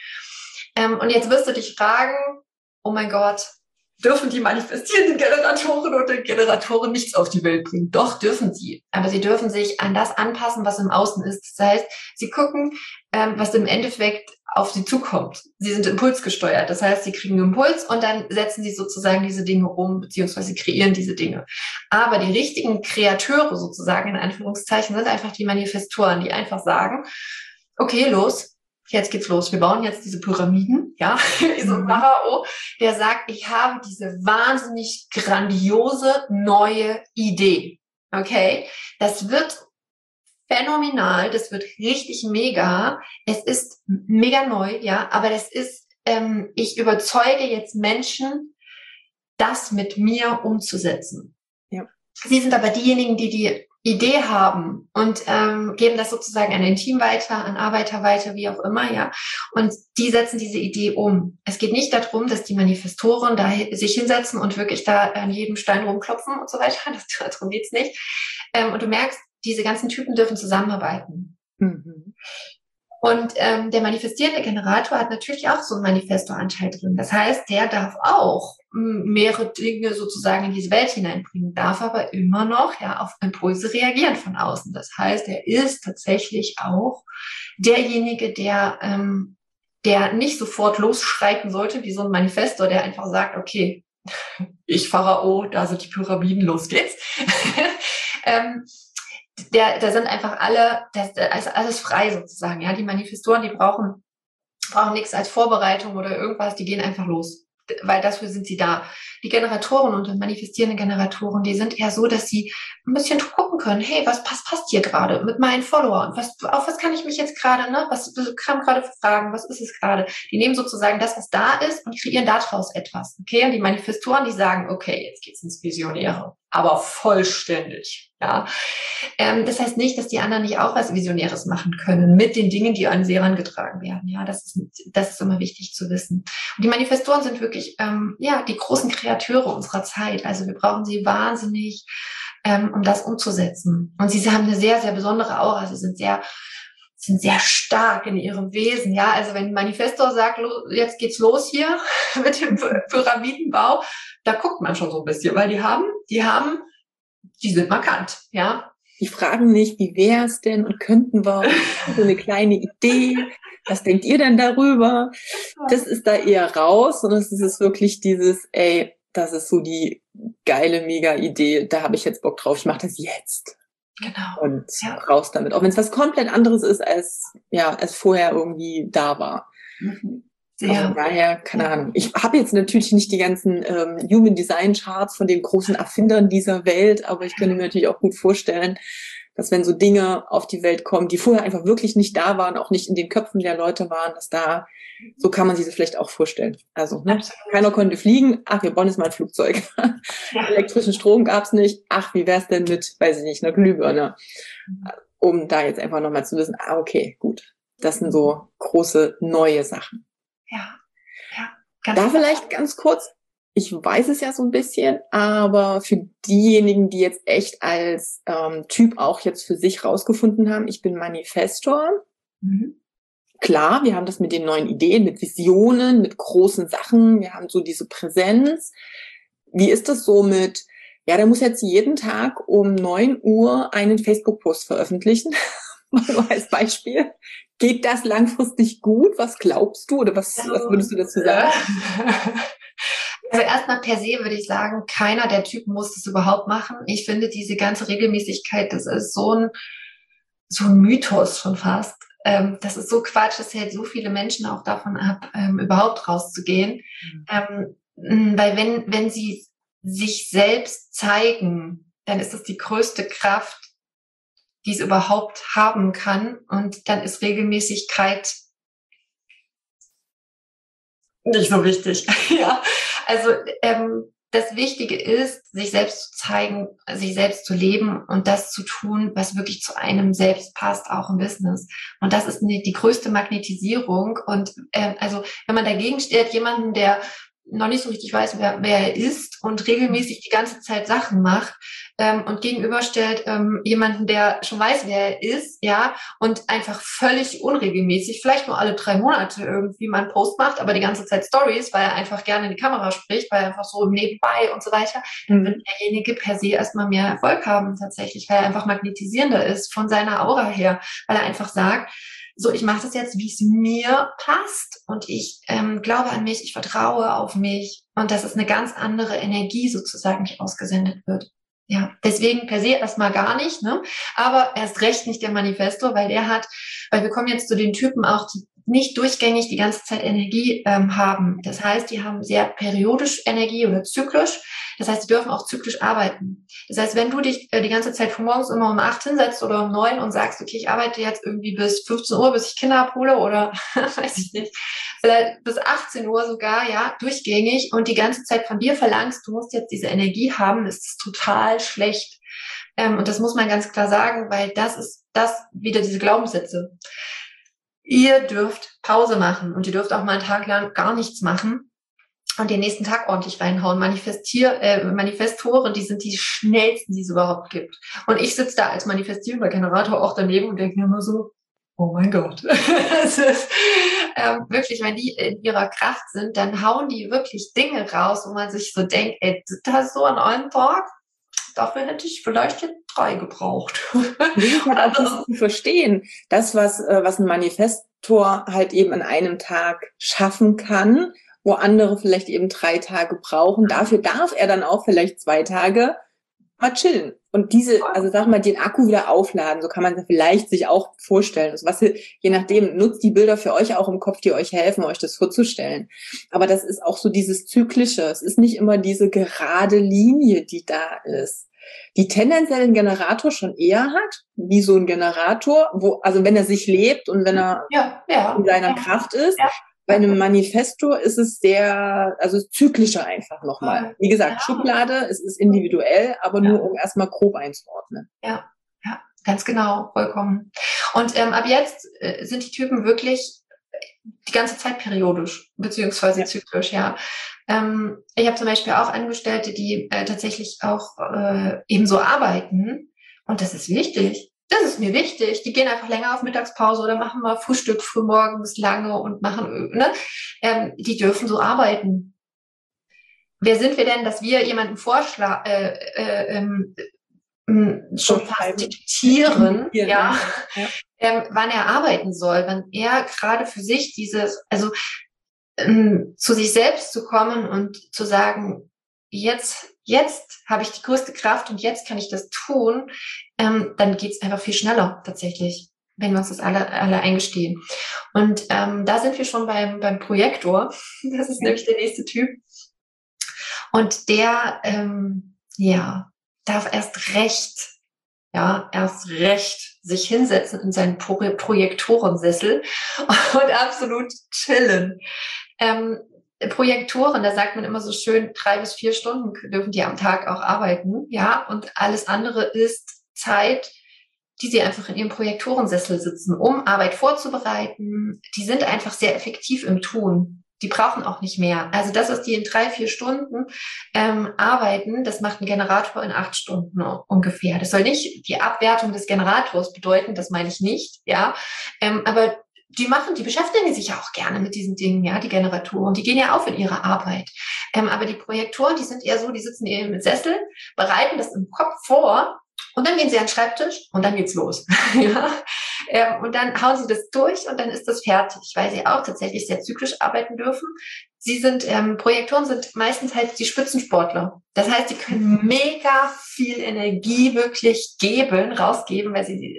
Und jetzt wirst du dich fragen, oh mein Gott, dürfen die manifestierenden Generatoren oder Generatoren nichts auf die Welt bringen? Doch, dürfen sie. Aber sie dürfen sich an das anpassen, was im Außen ist. Das heißt, sie gucken, was im Endeffekt auf sie zukommt. Sie sind impulsgesteuert. Das heißt, sie kriegen einen Impuls und dann setzen sie sozusagen diese Dinge um, beziehungsweise kreieren diese Dinge. Aber die richtigen Kreateure sozusagen, in Anführungszeichen, sind einfach die Manifestoren, die einfach sagen, okay, los. Jetzt geht's los. Wir bauen jetzt diese Pyramiden, ja, wie so ein Pharao, der sagt, ich habe diese wahnsinnig grandiose neue Idee. Okay? Das wird phänomenal, das wird richtig mega. Es ist mega neu, ja, aber das ist, ich überzeuge jetzt Menschen, das mit mir umzusetzen. Ja. Sie sind aber diejenigen, die die Idee haben und geben das sozusagen an ein Team weiter, an Arbeiter weiter, wie auch immer, ja. Und die setzen diese Idee um. Es geht nicht darum, dass die Manifestoren da sich hinsetzen und wirklich da an jedem Stein rumklopfen und so weiter. Darum geht's nicht. Und du merkst, diese ganzen Typen dürfen zusammenarbeiten. Mhm. Und der manifestierende Generator hat natürlich auch so einen Manifestoranteil drin. Das heißt, der darf auch mehrere Dinge sozusagen in diese Welt hineinbringen, darf aber immer noch ja auf Impulse reagieren von außen. Das heißt, er ist tatsächlich auch derjenige, der nicht sofort losschreiten sollte, wie so ein Manifestor, der einfach sagt, okay, ich Pharao, da sind die Pyramiden, los geht's. Da sind einfach alle, da ist alles frei sozusagen, ja. Die Manifestoren, die brauchen nichts als Vorbereitung oder irgendwas, die gehen einfach los. Weil dafür sind sie da. Die Generatoren und manifestierende Generatoren, die sind eher so, dass sie ein bisschen gucken können, hey, was passt hier gerade mit meinen Followern? Auf was kann ich mich jetzt gerade, ne? Was kam gerade für Fragen? Was ist es gerade? Die nehmen sozusagen das, was da ist und kreieren daraus etwas. Okay? Und die Manifestoren, die sagen, okay, jetzt geht's ins Visionäre. Aber vollständig, ja. Das heißt nicht, dass die anderen nicht auch was Visionäres machen können mit den Dingen, die an sie herangetragen werden. Ja, das ist immer wichtig zu wissen. Und die Manifestoren sind wirklich, die großen Kreateure unserer Zeit. Also wir brauchen sie wahnsinnig, um das umzusetzen. Und sie haben eine sehr, sehr besondere Aura. Sie sind sehr stark in ihrem Wesen, ja. Also wenn ein Manifestor sagt, jetzt geht's los hier mit dem Pyramidenbau, da guckt man schon so ein bisschen, weil die sind markant, ja. Die fragen nicht, wie wär's denn und könnten wir so eine kleine Idee, was denkt ihr denn darüber? Das ist da eher raus und es ist wirklich dieses, das ist so die geile Mega-Idee, da habe ich jetzt Bock drauf, ich mache das jetzt. Genau. Und raus damit. Auch wenn es was komplett anderes ist, als vorher irgendwie da war. Mhm. Also daher, keine Ahnung. Ich habe jetzt natürlich nicht die ganzen Human Design Charts von den großen Erfindern dieser Welt, aber ich könnte mir natürlich auch gut vorstellen, dass wenn so Dinge auf die Welt kommen, die vorher einfach wirklich nicht da waren, auch nicht in den Köpfen der Leute waren, dass da, so kann man sich das vielleicht auch vorstellen. Also, ne? Keiner konnte fliegen, ach, wir bauen jetzt mal ein Flugzeug. Ja. Elektrischen Strom gab's nicht, ach, wie wär's denn mit, weiß ich nicht, einer Glühbirne? Um da jetzt einfach nochmal zu wissen, okay, gut, das sind so große neue Sachen. Ja, ja. Da vielleicht ganz kurz, ich weiß es ja so ein bisschen, aber für diejenigen, die jetzt echt als Typ auch jetzt für sich rausgefunden haben, ich bin Manifestor. Mhm. Klar, wir haben das mit den neuen Ideen, mit Visionen, mit großen Sachen, wir haben so diese Präsenz. Wie ist das so mit, ja, der muss jetzt jeden Tag um 9 Uhr einen Facebook-Post veröffentlichen, mal so als Beispiel. Geht das langfristig gut? Was glaubst du oder was würdest du dazu sagen? Also erstmal per se würde ich sagen, keiner der Typen muss das überhaupt machen. Ich finde diese ganze Regelmäßigkeit, das ist so ein Mythos schon fast. Das ist so Quatsch, das hält so viele Menschen auch davon ab, überhaupt rauszugehen. Weil wenn sie sich selbst zeigen, dann ist das die größte Kraft, die es überhaupt haben kann. Und dann ist Regelmäßigkeit nicht so wichtig. Ja, also das Wichtige ist, sich selbst zu zeigen, sich selbst zu leben und das zu tun, was wirklich zu einem selbst passt, auch im Business. Und das ist die größte Magnetisierung. Und also wenn man dagegen steht, jemanden, der noch nicht so richtig weiß, wer er ist und regelmäßig die ganze Zeit Sachen macht und gegenüberstellt jemanden, der schon weiß, wer er ist, ja, und einfach völlig unregelmäßig, vielleicht nur alle 3 Monate irgendwie mal einen Post macht, aber die ganze Zeit Stories, weil er einfach gerne in die Kamera spricht, weil er einfach so nebenbei und so weiter, dann wird derjenige per se erstmal mehr Erfolg haben tatsächlich, weil er einfach magnetisierender ist von seiner Aura her, weil er einfach sagt, so, ich mache das jetzt, wie es mir passt und ich glaube an mich, ich vertraue auf mich und dass es eine ganz andere Energie sozusagen nicht ausgesendet wird. Ja, deswegen per se erstmal gar nicht, ne? Aber erst recht nicht der Manifestor, weil wir kommen jetzt zu den Typen auch, die nicht durchgängig die ganze Zeit Energie haben. Das heißt, die haben sehr periodisch Energie oder zyklisch. Das heißt, die dürfen auch zyklisch arbeiten. Das heißt, wenn du dich die ganze Zeit von morgens immer um 8 hinsetzt oder um 9 und sagst, okay, ich arbeite jetzt irgendwie bis 15 Uhr, bis ich Kinder abhole oder weiß ich nicht, vielleicht bis 18 Uhr sogar, ja, durchgängig und die ganze Zeit von dir verlangst, du musst jetzt diese Energie haben, ist das total schlecht. Und das muss man ganz klar sagen, weil das ist wieder diese Glaubenssätze. Ihr dürft Pause machen und ihr dürft auch mal einen Tag lang gar nichts machen und den nächsten Tag ordentlich reinhauen. Manifestoren, die sind die schnellsten, die es überhaupt gibt. Und ich sitze da als manifestierender Generator auch daneben und denke mir immer so, oh mein Gott. Es ist wirklich, wenn die in ihrer Kraft sind, dann hauen die wirklich Dinge raus, wo man sich so denkt, ey, das ist so an einem Tag, dafür hätte ich vielleicht jetzt 3 gebraucht. Das ist halt auch das zu verstehen. Das, was ein Manifestor halt eben an einem Tag schaffen kann, wo andere vielleicht eben 3 Tage brauchen, dafür darf er dann auch vielleicht 2 Tage mal chillen. Und also sag mal, den Akku wieder aufladen, so kann man es vielleicht sich auch vorstellen. Also je nachdem, nutzt die Bilder für euch auch im Kopf, die euch helfen, euch das vorzustellen. Aber das ist auch so dieses Zyklische. Es ist nicht immer diese gerade Linie, die da ist, die tendenziell ein Generator schon eher hat, wie so ein Generator, also wenn er sich lebt und wenn er in seiner Kraft ist. Ja. Bei einem Manifestor ist es also zyklischer einfach nochmal. Wie gesagt, Schublade, es ist individuell, aber nur um erstmal grob einzuordnen. Ja, ganz genau, vollkommen. Und ab jetzt sind die Typen wirklich die ganze Zeit periodisch, beziehungsweise zyklisch, ja. Ich habe zum Beispiel auch Angestellte, die tatsächlich auch ebenso arbeiten und das ist wichtig. Das ist mir wichtig. Die gehen einfach länger auf Mittagspause oder machen mal Frühstück frühmorgens lange und machen, ne? Die dürfen so arbeiten. Wer sind wir denn, dass wir jemanden schon fast diktieren, wann er arbeiten soll, wenn er gerade für sich zu sich selbst zu kommen und zu sagen, jetzt habe ich die größte Kraft und jetzt kann ich das tun, dann geht's einfach viel schneller tatsächlich, wenn wir uns das alle eingestehen. Und da sind wir schon beim Projektor. Das ist nämlich der nächste Typ. Und der darf erst recht ja, erst recht sich hinsetzen in seinen Projektorensessel und absolut chillen. Projektoren, da sagt man immer so schön, 3 bis 4 Stunden dürfen die am Tag auch arbeiten, ja, und alles andere ist Zeit, die sie einfach in ihrem Projektorensessel sitzen, um Arbeit vorzubereiten. Die sind einfach sehr effektiv im Tun. Die brauchen auch nicht mehr. Also das, was die in 3, 4 Stunden arbeiten, das macht ein Generator in 8 Stunden ungefähr. Das soll nicht die Abwertung des Generators bedeuten, das meine ich nicht, ja, aber die beschäftigen sich ja auch gerne mit diesen Dingen, ja, die Generatoren, die gehen ja auf in ihre Arbeit. Aber die Projektoren, die sind eher so, die sitzen eher im Sessel, bereiten das im Kopf vor und dann gehen sie an den Schreibtisch und dann geht's los. Ja? Und dann hauen sie das durch und dann ist das fertig, weil sie auch tatsächlich sehr zyklisch arbeiten dürfen. Projektoren sind meistens halt die Spitzensportler. Das heißt, die können mega viel Energie wirklich rausgeben, weil sie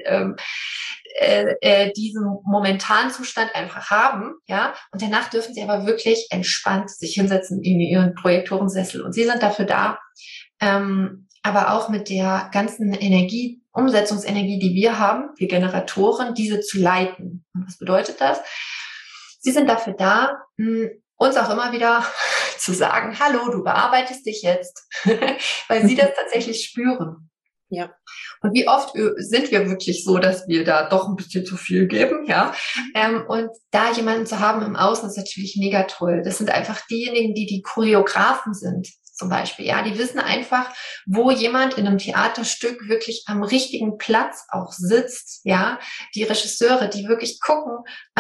diesen momentanen Zustand einfach haben, ja, und danach dürfen sie aber wirklich entspannt sich hinsetzen in ihren Projektorensessel und sie sind dafür da, aber auch mit der ganzen Umsetzungsenergie, die wir haben, wir Generatoren, diese zu leiten. Und was bedeutet das? Sie sind dafür da, uns auch immer wieder zu sagen, hallo, du bearbeitest dich jetzt, weil sie das tatsächlich spüren. Ja. Und wie oft sind wir wirklich so, dass wir da doch ein bisschen zu viel geben, ja? Und da jemanden zu haben im Außen ist natürlich mega toll. Das sind einfach diejenigen, die Choreografen sind, zum Beispiel, ja? Die wissen einfach, wo jemand in einem Theaterstück wirklich am richtigen Platz auch sitzt, ja? Die Regisseure, die wirklich gucken,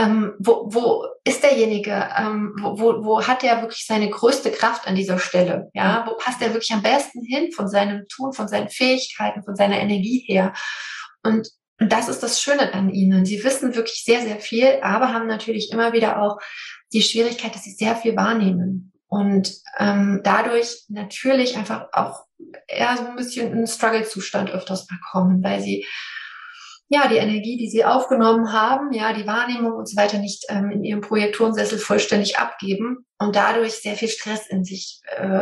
wo ist derjenige, wo hat er wirklich seine größte Kraft an dieser Stelle, ja? Wo passt er wirklich am besten hin von seinem Tun, von seinen Fähigkeiten, von seiner Energie her? Und das ist das Schöne an ihnen. Sie wissen wirklich sehr, sehr viel, aber haben natürlich immer wieder auch die Schwierigkeit, dass sie sehr viel wahrnehmen. Und dadurch natürlich einfach auch eher so ein bisschen in einen Struggle-Zustand öfters mal kommen, weil sie ja die Energie, die sie aufgenommen haben, ja die Wahrnehmung und so weiter nicht in ihrem Projektorensessel vollständig abgeben und dadurch sehr viel Stress in sich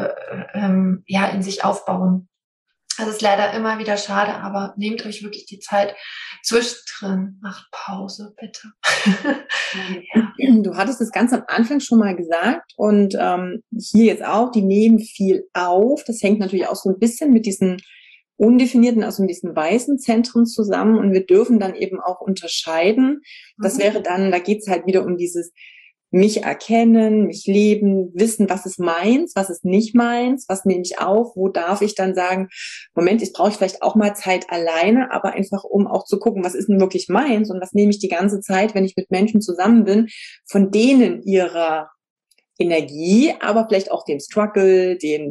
in sich aufbauen. Das ist leider immer wieder schade, aber nehmt euch wirklich die Zeit zwischendrin, macht Pause, bitte. Ja. Du hattest das ganz am Anfang schon mal gesagt und hier jetzt auch, die nehmen viel auf. Das hängt natürlich auch so ein bisschen mit diesen undefinierten, also mit diesen weißen Zentren zusammen und wir dürfen dann eben auch unterscheiden. Das wäre dann, da geht's halt wieder um dieses mich erkennen, mich leben, wissen, was ist meins, was ist nicht meins, was nehme ich auf, wo darf ich dann sagen, Moment, jetzt brauche ich vielleicht auch mal Zeit alleine, aber einfach um auch zu gucken, was ist denn wirklich meins und was nehme ich die ganze Zeit, wenn ich mit Menschen zusammen bin, von denen ihrer Energie, aber vielleicht auch dem Struggle, den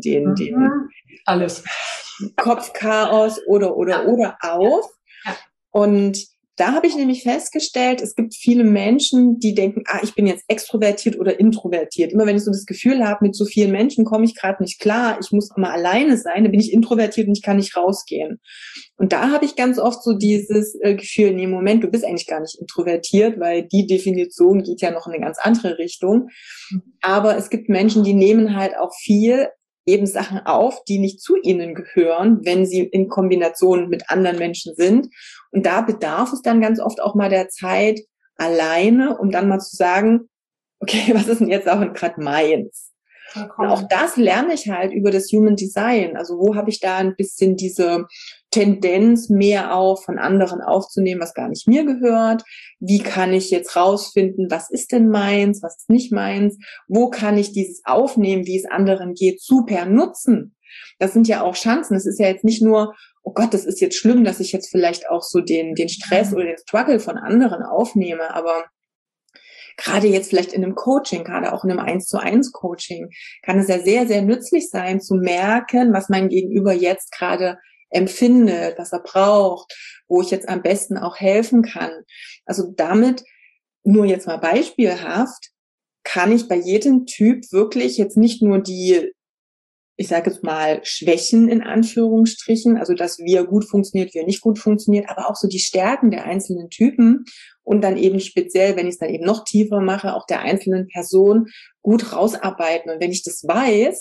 alles Kopfchaos oder auf. Ja. Und da habe ich nämlich festgestellt, es gibt viele Menschen, die denken, ich bin jetzt extrovertiert oder introvertiert. Immer wenn ich so das Gefühl habe, mit so vielen Menschen komme ich gerade nicht klar, ich muss immer alleine sein, dann bin ich introvertiert und ich kann nicht rausgehen. Und da habe ich ganz oft so dieses Gefühl, nee, Moment, du bist eigentlich gar nicht introvertiert, weil die Definition geht ja noch in eine ganz andere Richtung. Aber es gibt Menschen, die nehmen halt auch viel eben Sachen auf, die nicht zu ihnen gehören, wenn sie in Kombination mit anderen Menschen sind. Und da bedarf es dann ganz oft auch mal der Zeit alleine, um dann mal zu sagen, okay, was ist denn jetzt auch gerade meins? Und auch das lerne ich halt über das Human Design. Also wo habe ich da ein bisschen diese Tendenz, mehr auch von anderen aufzunehmen, was gar nicht mir gehört? Wie kann ich jetzt rausfinden, was ist denn meins, was ist nicht meins? Wo kann ich dieses Aufnehmen, wie es anderen geht, super nutzen? Das sind ja auch Chancen. Es ist ja jetzt nicht nur, oh Gott, das ist jetzt schlimm, dass ich jetzt vielleicht auch so den Stress oder den Struggle von anderen aufnehme, aber gerade jetzt vielleicht in einem Coaching, gerade auch in einem 1:1 Coaching, kann es ja sehr, sehr nützlich sein, zu merken, was mein Gegenüber jetzt gerade empfindet, was er braucht, wo ich jetzt am besten auch helfen kann. Also damit, nur jetzt mal beispielhaft, kann ich bei jedem Typ wirklich jetzt nicht nur die, ich sage jetzt mal, Schwächen in Anführungsstrichen, also dass wie er gut funktioniert, wie er nicht gut funktioniert, aber auch so die Stärken der einzelnen Typen und dann eben speziell, wenn ich es dann eben noch tiefer mache, auch der einzelnen Person gut rausarbeiten. Und wenn ich das weiß,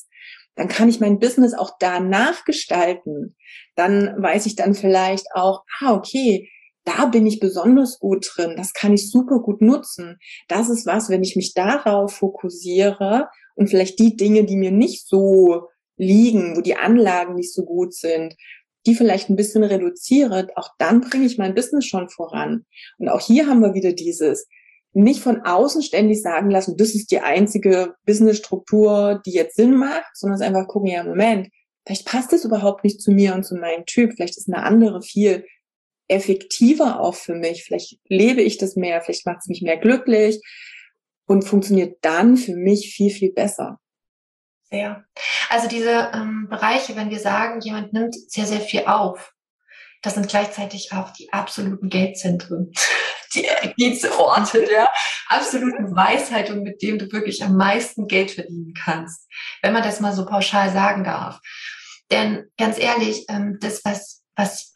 dann kann ich mein Business auch danach gestalten. Dann weiß ich dann vielleicht auch, okay, da bin ich besonders gut drin, das kann ich super gut nutzen. Das ist was, wenn ich mich darauf fokussiere und vielleicht die Dinge, die mir nicht so liegen, wo die Anlagen nicht so gut sind, die vielleicht ein bisschen reduziere, auch dann bringe ich mein Business schon voran. Und auch hier haben wir wieder dieses, nicht von außen ständig sagen lassen, das ist die einzige Businessstruktur, die jetzt Sinn macht, sondern es einfach gucken, ja, Moment, vielleicht passt es überhaupt nicht zu mir und zu meinem Typ, vielleicht ist eine andere viel effektiver auch für mich, vielleicht lebe ich das mehr, vielleicht macht es mich mehr glücklich und funktioniert dann für mich viel, viel besser. Sehr. Also diese Bereiche, wenn wir sagen, jemand nimmt sehr, sehr viel auf, das sind gleichzeitig auch die absoluten Geldzentren, die Orte der absoluten Weisheit und mit dem du wirklich am meisten Geld verdienen kannst, wenn man das mal so pauschal sagen darf. Denn ganz ehrlich, das, was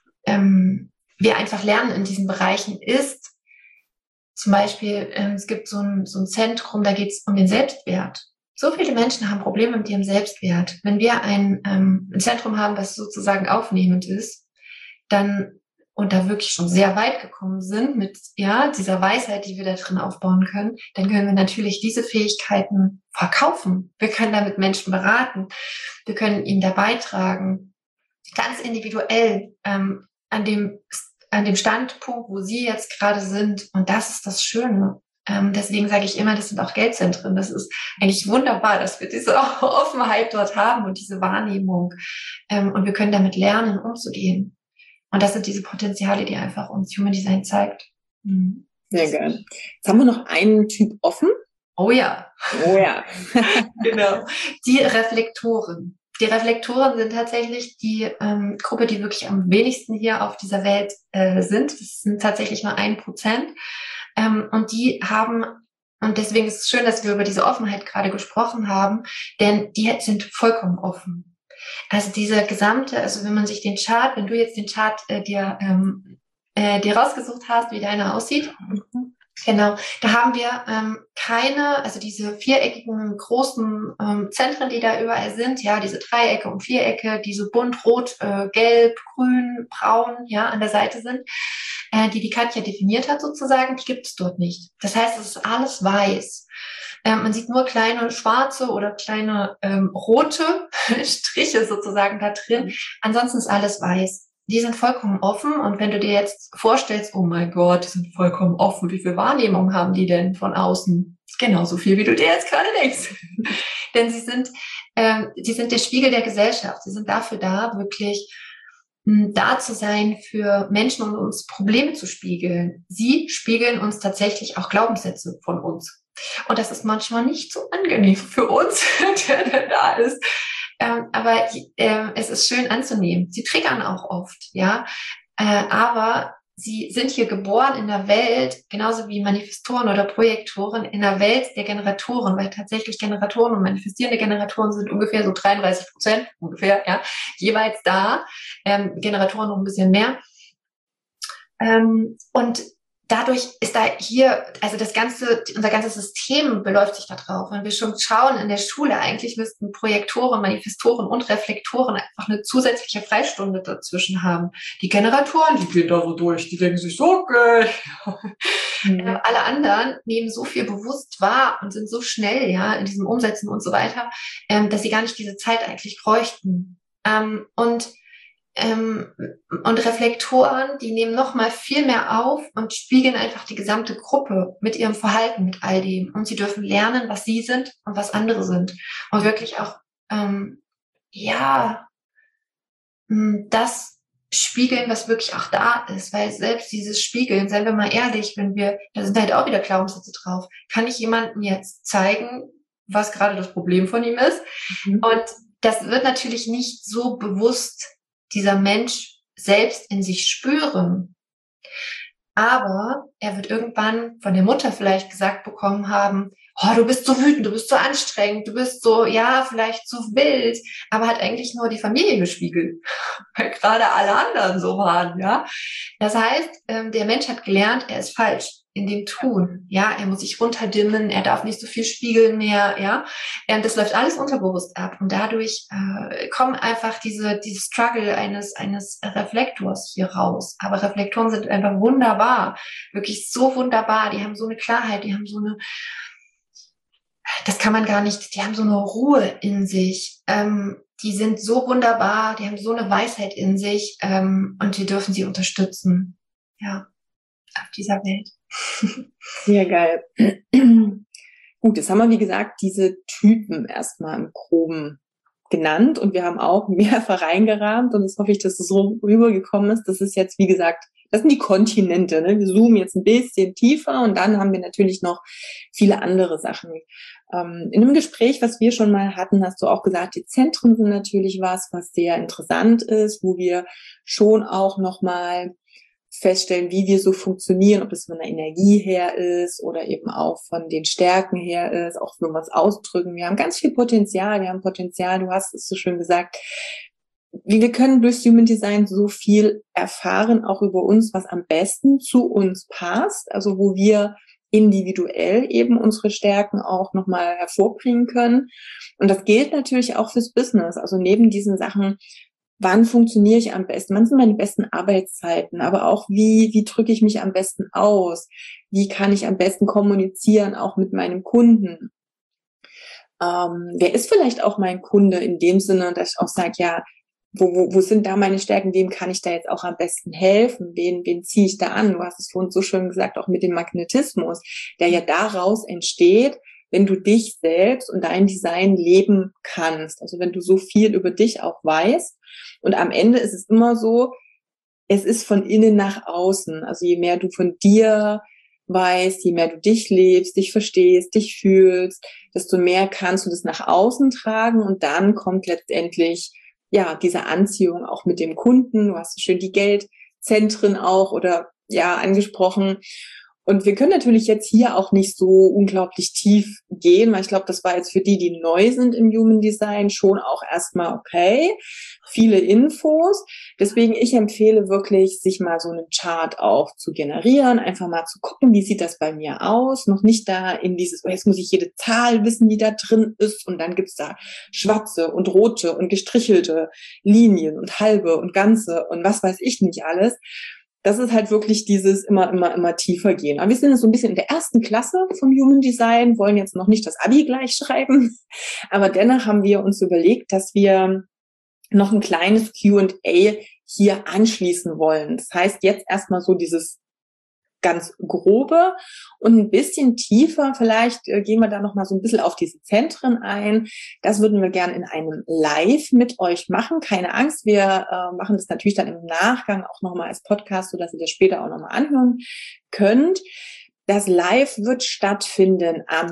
wir einfach lernen in diesen Bereichen ist, zum Beispiel, es gibt so ein Zentrum, da geht es um den Selbstwert. So viele Menschen haben Probleme mit ihrem Selbstwert. Wenn wir ein Zentrum haben, das sozusagen aufnehmend ist, dann und da wirklich schon sehr weit gekommen sind mit dieser Weisheit, die wir da drin aufbauen können, dann können wir natürlich diese Fähigkeiten verkaufen. Wir können damit Menschen beraten. Wir können ihnen da beitragen, ganz individuell an dem Standpunkt, wo sie jetzt gerade sind. Und das ist das Schöne. Deswegen sage ich immer, das sind auch Geldzentren. Das ist eigentlich wunderbar, dass wir diese Offenheit dort haben und diese Wahrnehmung. Und wir können damit lernen, umzugehen. Und das sind diese Potenziale, die einfach uns Human Design zeigt. Sehr geil. Jetzt haben wir noch einen Typ offen. Oh ja. Oh ja. Genau. Die Reflektoren. Die Reflektoren sind tatsächlich die Gruppe, die wirklich am wenigsten hier auf dieser Welt sind. Das sind tatsächlich nur 1%. Und die haben, und deswegen ist es schön, dass wir über diese Offenheit gerade gesprochen haben, denn die sind vollkommen offen. Also diese gesamte, also wenn man sich den Chart, wenn du jetzt den Chart dir rausgesucht hast, wie deiner aussieht, genau, da haben wir keine, also diese viereckigen großen Zentren, die da überall sind, ja, diese Dreiecke und Vierecke, die so bunt, rot, gelb, grün, braun, ja, an der Seite sind, die Katja definiert hat sozusagen, die gibt es dort nicht. Das heißt, es ist alles weiß. Man sieht nur kleine schwarze oder kleine rote Striche sozusagen da drin. Ansonsten ist alles weiß. Die sind vollkommen offen und wenn du dir jetzt vorstellst, oh mein Gott, die sind vollkommen offen, wie viel Wahrnehmung haben die denn von außen? Genauso viel, wie du dir jetzt gerade denkst. Denn sie sind der Spiegel der Gesellschaft. Sie sind dafür da, wirklich da zu sein für Menschen und uns Probleme zu spiegeln. Sie spiegeln uns tatsächlich auch Glaubenssätze von uns. Und das ist manchmal nicht so angenehm für uns, der da ist. Aber es ist schön anzunehmen. Sie triggern auch oft, ja. Aber sie sind hier geboren in der Welt, genauso wie Manifestoren oder Projektoren, in der Welt der Generatoren, weil tatsächlich Generatoren und manifestierende Generatoren sind ungefähr so 33% ungefähr, ja, jeweils da. Generatoren noch ein bisschen mehr. Und dadurch ist da hier, also unser ganzes System beläuft sich da drauf. Wenn wir schon schauen in der Schule, eigentlich müssten Projektoren, Manifestoren und Reflektoren einfach eine zusätzliche Freistunde dazwischen haben. Die Generatoren, die gehen da so durch, die denken sich so, okay. Alle anderen nehmen so viel bewusst wahr und sind so schnell, ja, in diesem Umsetzen und so weiter, dass sie gar nicht diese Zeit eigentlich bräuchten. Und Reflektoren, die nehmen noch mal viel mehr auf und spiegeln einfach die gesamte Gruppe mit ihrem Verhalten, mit all dem. Und sie dürfen lernen, was sie sind und was andere sind. Und wirklich auch, das spiegeln, was wirklich auch da ist. Weil selbst dieses Spiegeln, seien wir mal ehrlich, da sind halt auch wieder Glaubenssätze drauf. Kann ich jemandem jetzt zeigen, was gerade das Problem von ihm ist? Und das wird natürlich nicht so bewusst dieser Mensch selbst in sich spüren. Aber er wird irgendwann von der Mutter vielleicht gesagt bekommen haben, oh, du bist so wütend, du bist so anstrengend, du bist so, ja, vielleicht so wild, aber hat eigentlich nur die Familie gespiegelt, weil gerade alle anderen so waren, ja. Das heißt, der Mensch hat gelernt, er ist falsch. in dem Tun. Ja, er muss sich runterdimmen, er darf nicht so viel spiegeln mehr, ja. Und das läuft alles unterbewusst ab. Und dadurch kommen einfach diese Struggle eines Reflektors hier raus. Aber Reflektoren sind einfach wunderbar. Wirklich so wunderbar. Die haben so eine Klarheit, die haben so eine, das kann man gar nicht, die haben so eine Ruhe in sich. Die sind so wunderbar, die haben so eine Weisheit in sich, und wir dürfen sie unterstützen. Ja, auf dieser Welt. Sehr geil. Gut, jetzt haben wir, wie gesagt, diese Typen erstmal im Groben genannt und wir haben auch mehrfach reingerahmt und jetzt hoffe ich, dass es so rübergekommen ist. Das ist jetzt, wie gesagt, das sind die Kontinente. Ne? Wir zoomen jetzt ein bisschen tiefer und dann haben wir natürlich noch viele andere Sachen. In einem Gespräch, was wir schon mal hatten, hast du auch gesagt, die Zentren sind natürlich was sehr interessant ist, wo wir schon auch nochmal feststellen, wie wir so funktionieren, ob es von der Energie her ist oder eben auch von den Stärken her ist, auch wenn wir was ausdrücken. Wir haben ganz viel Potenzial, du hast es so schön gesagt. Wir können durch Human Design so viel erfahren, auch über uns, was am besten zu uns passt, also wo wir individuell eben unsere Stärken auch nochmal hervorbringen können. Und das gilt natürlich auch fürs Business, also neben diesen Sachen, wann funktioniere ich am besten? Wann sind meine besten Arbeitszeiten? Aber auch, wie drücke ich mich am besten aus? Wie kann ich am besten kommunizieren, auch mit meinem Kunden? Wer ist vielleicht auch mein Kunde in dem Sinne, dass ich auch sage, ja, wo sind da meine Stärken? Wem kann ich da jetzt auch am besten helfen? Wen ziehe ich da an? Du hast es vorhin so schön gesagt, auch mit dem Magnetismus, der ja daraus entsteht, wenn du dich selbst und dein Design leben kannst. Also wenn du so viel über dich auch weißt. Und am Ende ist es immer so, es ist von innen nach außen. Also je mehr du von dir weißt, je mehr du dich lebst, dich verstehst, dich fühlst, desto mehr kannst du das nach außen tragen und dann kommt letztendlich ja diese Anziehung auch mit dem Kunden. Du hast so schön die Geldzentren auch oder ja angesprochen. Und wir können natürlich jetzt hier auch nicht so unglaublich tief gehen, weil ich glaube, das war jetzt für die, die neu sind im Human Design, schon auch erstmal okay. Viele Infos. Deswegen, ich empfehle wirklich, sich mal so einen Chart auch zu generieren, einfach mal zu gucken, wie sieht das bei mir aus. Noch nicht da in dieses, oh, jetzt muss ich jede Zahl wissen, die da drin ist. Und dann gibt's da schwarze und rote und gestrichelte Linien und halbe und ganze und was weiß ich nicht alles. Das ist halt wirklich dieses immer tiefer gehen. Aber wir sind jetzt so ein bisschen in der ersten Klasse vom Human Design, wollen jetzt noch nicht das Abi gleich schreiben. Aber dennoch haben wir uns überlegt, dass wir noch ein kleines Q&A hier anschließen wollen. Das heißt, jetzt erstmal so dieses ganz grobe und ein bisschen tiefer. Vielleicht gehen wir da noch mal so ein bisschen auf diese Zentren ein. Das würden wir gerne in einem Live mit euch machen. Keine Angst, wir machen das natürlich dann im Nachgang auch noch mal als Podcast, sodass ihr das später auch noch mal anhören könnt. Das Live wird stattfinden am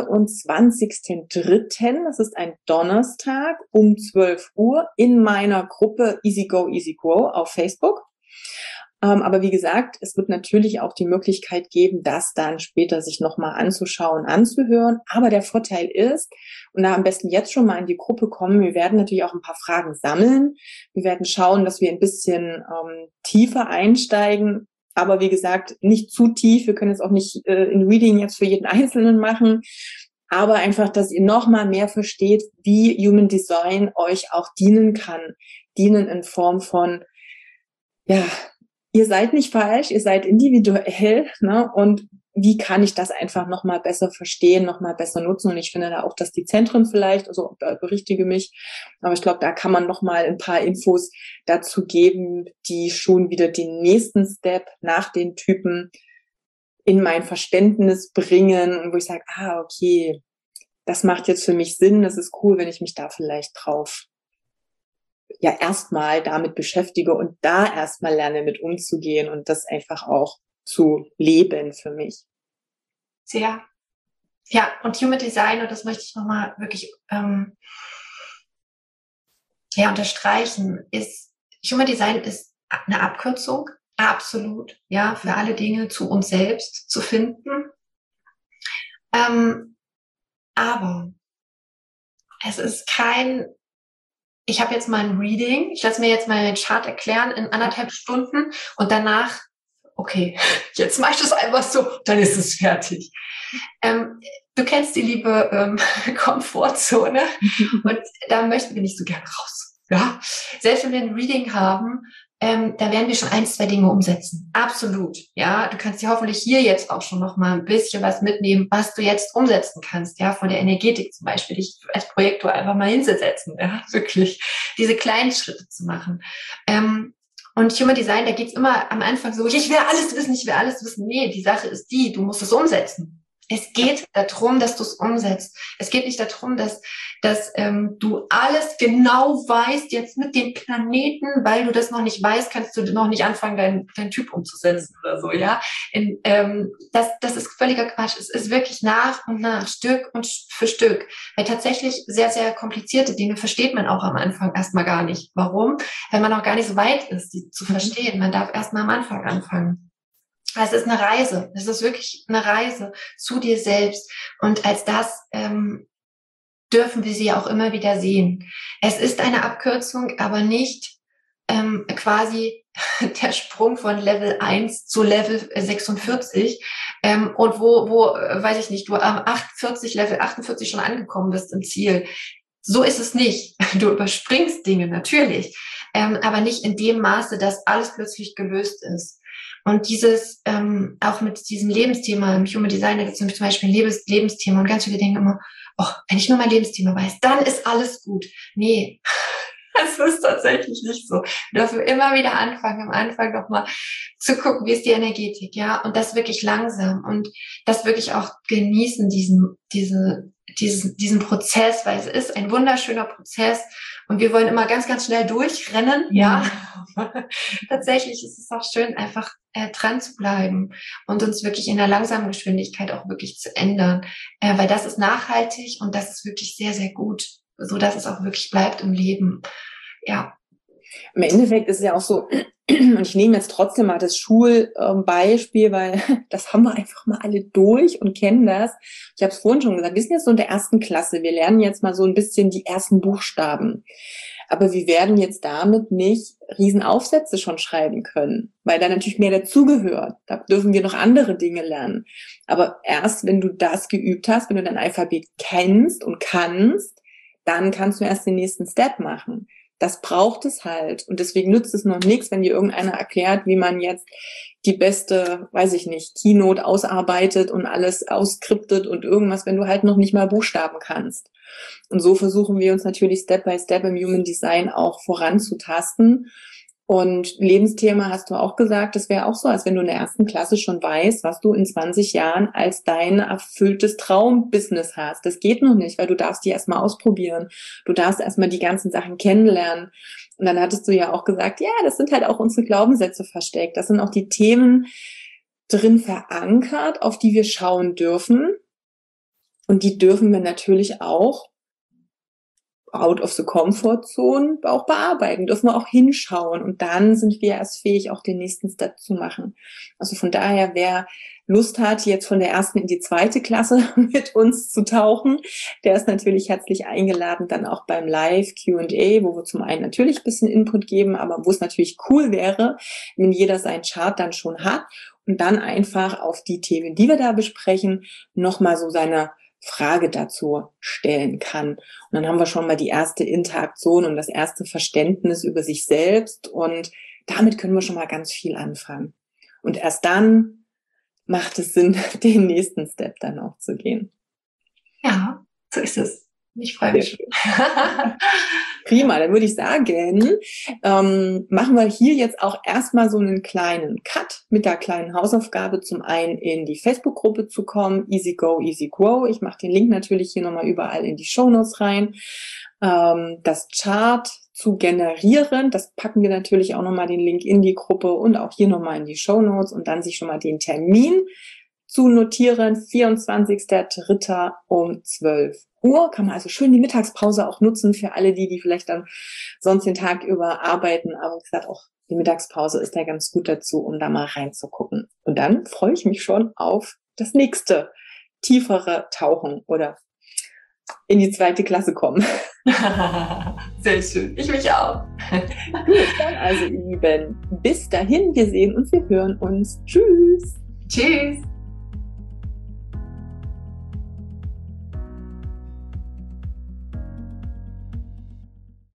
24.03. Das ist ein Donnerstag um 12 Uhr in meiner Gruppe Easy Go, Easy Grow auf Facebook. Aber wie gesagt, es wird natürlich auch die Möglichkeit geben, das dann später sich nochmal anzuschauen, anzuhören. Aber der Vorteil ist, und da am besten jetzt schon mal in die Gruppe kommen, wir werden natürlich auch ein paar Fragen sammeln. Wir werden schauen, dass wir ein bisschen tiefer einsteigen. Aber wie gesagt, nicht zu tief. Wir können jetzt auch nicht ein Reading jetzt für jeden Einzelnen machen. Aber einfach, dass ihr nochmal mehr versteht, wie Human Design euch auch dienen kann. Dienen in Form von, ja, ihr seid nicht falsch, ihr seid individuell, ne? Und wie kann ich das einfach nochmal besser verstehen, nochmal besser nutzen? Und ich finde da auch, dass die Zentren vielleicht, also berichtige mich, aber ich glaube, da kann man nochmal ein paar Infos dazu geben, die schon wieder den nächsten Step nach den Typen in mein Verständnis bringen und wo ich sage, okay, das macht jetzt für mich Sinn, das ist cool, wenn ich mich da vielleicht drauf ja erstmal damit beschäftige und da erstmal lerne, mit umzugehen und das einfach auch zu leben für mich. Sehr. Ja, und Human Design, und das möchte ich nochmal wirklich unterstreichen, Human Design ist eine Abkürzung, absolut, ja, für alle Dinge zu uns selbst zu finden. Aber es ist ich habe jetzt mal ein Reading, ich lasse mir jetzt mal den Chart erklären in 1,5 Stunden und danach okay, jetzt mach ich das einfach so, dann ist es fertig. Du kennst die liebe Komfortzone und da möchten wir nicht so gerne raus. Ja? Selbst wenn wir ein Reading haben, da werden wir schon 1, 2 Dinge umsetzen. Absolut. Ja, du kannst dir hoffentlich hier jetzt auch schon noch mal ein bisschen was mitnehmen, was du jetzt umsetzen kannst. Ja, von der Energetik zum Beispiel, dich als Projektor einfach mal hinzusetzen. Ja, wirklich diese kleinen Schritte zu machen. Und Human Design, da geht's immer am Anfang so, ich will alles wissen, ich will alles wissen. Nee, die Sache ist die, du musst es umsetzen. Es geht darum, dass du es umsetzt. Es geht nicht darum, dass du alles genau weißt jetzt mit dem Planeten, weil du das noch nicht weißt, kannst du noch nicht anfangen, dein Typ umzusetzen oder so, ja. Das ist völliger Quatsch. Es ist wirklich nach und nach, Stück und für Stück. Weil tatsächlich sehr, sehr komplizierte Dinge versteht man auch am Anfang erstmal gar nicht. Warum? Weil man auch gar nicht so weit ist, die zu verstehen. Man darf erstmal am Anfang anfangen. Es ist eine Reise. Es ist wirklich eine Reise zu dir selbst. Und als das dürfen wir sie auch immer wieder sehen. Es ist eine Abkürzung, aber nicht quasi der Sprung von Level 1 zu Level 46 und wo weiß ich nicht, du am Level 48 schon angekommen bist im Ziel. So ist es nicht. Du überspringst Dinge, natürlich, aber nicht in dem Maße, dass alles plötzlich gelöst ist. Und dieses, auch mit diesem Lebensthema im Human Design, da gibt es zum Beispiel ein Lebensthema und ganz viele denken immer, oh, wenn ich nur mein Lebensthema weiß, dann ist alles gut. Nee, das ist tatsächlich nicht so. Wir dürfen immer wieder anfangen, am Anfang nochmal zu gucken, wie ist die Energetik, ja, und das wirklich langsam und das wirklich auch genießen, diesen Prozess, weil es ist ein wunderschöner Prozess und wir wollen immer ganz, ganz schnell durchrennen, ja. Tatsächlich ist es auch schön, einfach dran zu bleiben und uns wirklich in der langsamen Geschwindigkeit auch wirklich zu ändern, weil das ist nachhaltig und das ist wirklich sehr, sehr gut, so dass es auch wirklich bleibt im Leben, ja. Im Endeffekt ist es ja auch so, und ich nehme jetzt trotzdem mal das Schulbeispiel, weil das haben wir einfach mal alle durch und kennen das. Ich habe es vorhin schon gesagt, wir sind jetzt so in der 1. Klasse. Wir lernen jetzt mal so ein bisschen die ersten Buchstaben. Aber wir werden jetzt damit nicht Riesenaufsätze schon schreiben können, weil da natürlich mehr dazugehört. Da dürfen wir noch andere Dinge lernen. Aber erst, wenn du das geübt hast, wenn du dein Alphabet kennst und kannst, dann kannst du erst den nächsten Step machen. Das braucht es halt. Und deswegen nützt es noch nichts, wenn dir irgendeiner erklärt, wie man jetzt die beste, weiß ich nicht, Keynote ausarbeitet und alles ausskriptet und irgendwas, wenn du halt noch nicht mal Buchstaben kannst. Und so versuchen wir uns natürlich Step by Step im Human Design auch voranzutasten. Und Lebensthema hast du auch gesagt, das wäre auch so, als wenn du in der 1. Klasse schon weißt, was du in 20 Jahren als dein erfülltes Traumbusiness hast. Das geht noch nicht, weil du darfst die erstmal ausprobieren. Du darfst erstmal die ganzen Sachen kennenlernen. Und dann hattest du ja auch gesagt, ja, das sind halt auch unsere Glaubenssätze versteckt. Das sind auch die Themen drin verankert, auf die wir schauen dürfen. Und die dürfen wir natürlich auch out of the comfort zone auch bearbeiten, dürfen wir auch hinschauen und dann sind wir erst fähig, auch den nächsten Step zu machen. Also von daher, wer Lust hat, jetzt von der 1. in die 2. Klasse mit uns zu tauchen, der ist natürlich herzlich eingeladen, dann auch beim Live Q&A, wo wir zum einen natürlich ein bisschen Input geben, aber wo es natürlich cool wäre, wenn jeder seinen Chart dann schon hat und dann einfach auf die Themen, die wir da besprechen, nochmal so seine Frage dazu stellen kann. Und dann haben wir schon mal die erste Interaktion und das erste Verständnis über sich selbst und damit können wir schon mal ganz viel anfangen. Und erst dann macht es Sinn, den nächsten Step dann auch zu gehen. Ja, so ist es. Ich freue mich. Prima, dann würde ich sagen, machen wir hier jetzt auch erstmal so einen kleinen Cut mit der kleinen Hausaufgabe, zum einen in die Facebook-Gruppe zu kommen, Easy Go, Easy Grow. Ich mache den Link natürlich hier nochmal überall in die Shownotes rein. Das Chart zu generieren, das packen wir natürlich auch nochmal den Link in die Gruppe und auch hier nochmal in die Shownotes und dann sich schon mal den Termin zu notieren, 24.03. um 12 Uhr. Kann man also schön die Mittagspause auch nutzen für alle, die vielleicht dann sonst den Tag über arbeiten. Aber wie gesagt, auch die Mittagspause ist da ganz gut dazu, um da mal reinzugucken. Und dann freue ich mich schon auf das nächste tiefere Tauchen oder in die 2. Klasse kommen. Sehr schön. Ich mich auch. Gut, dann also, ihr Lieben, bis dahin, wir sehen und wir hören uns. Tschüss. Tschüss.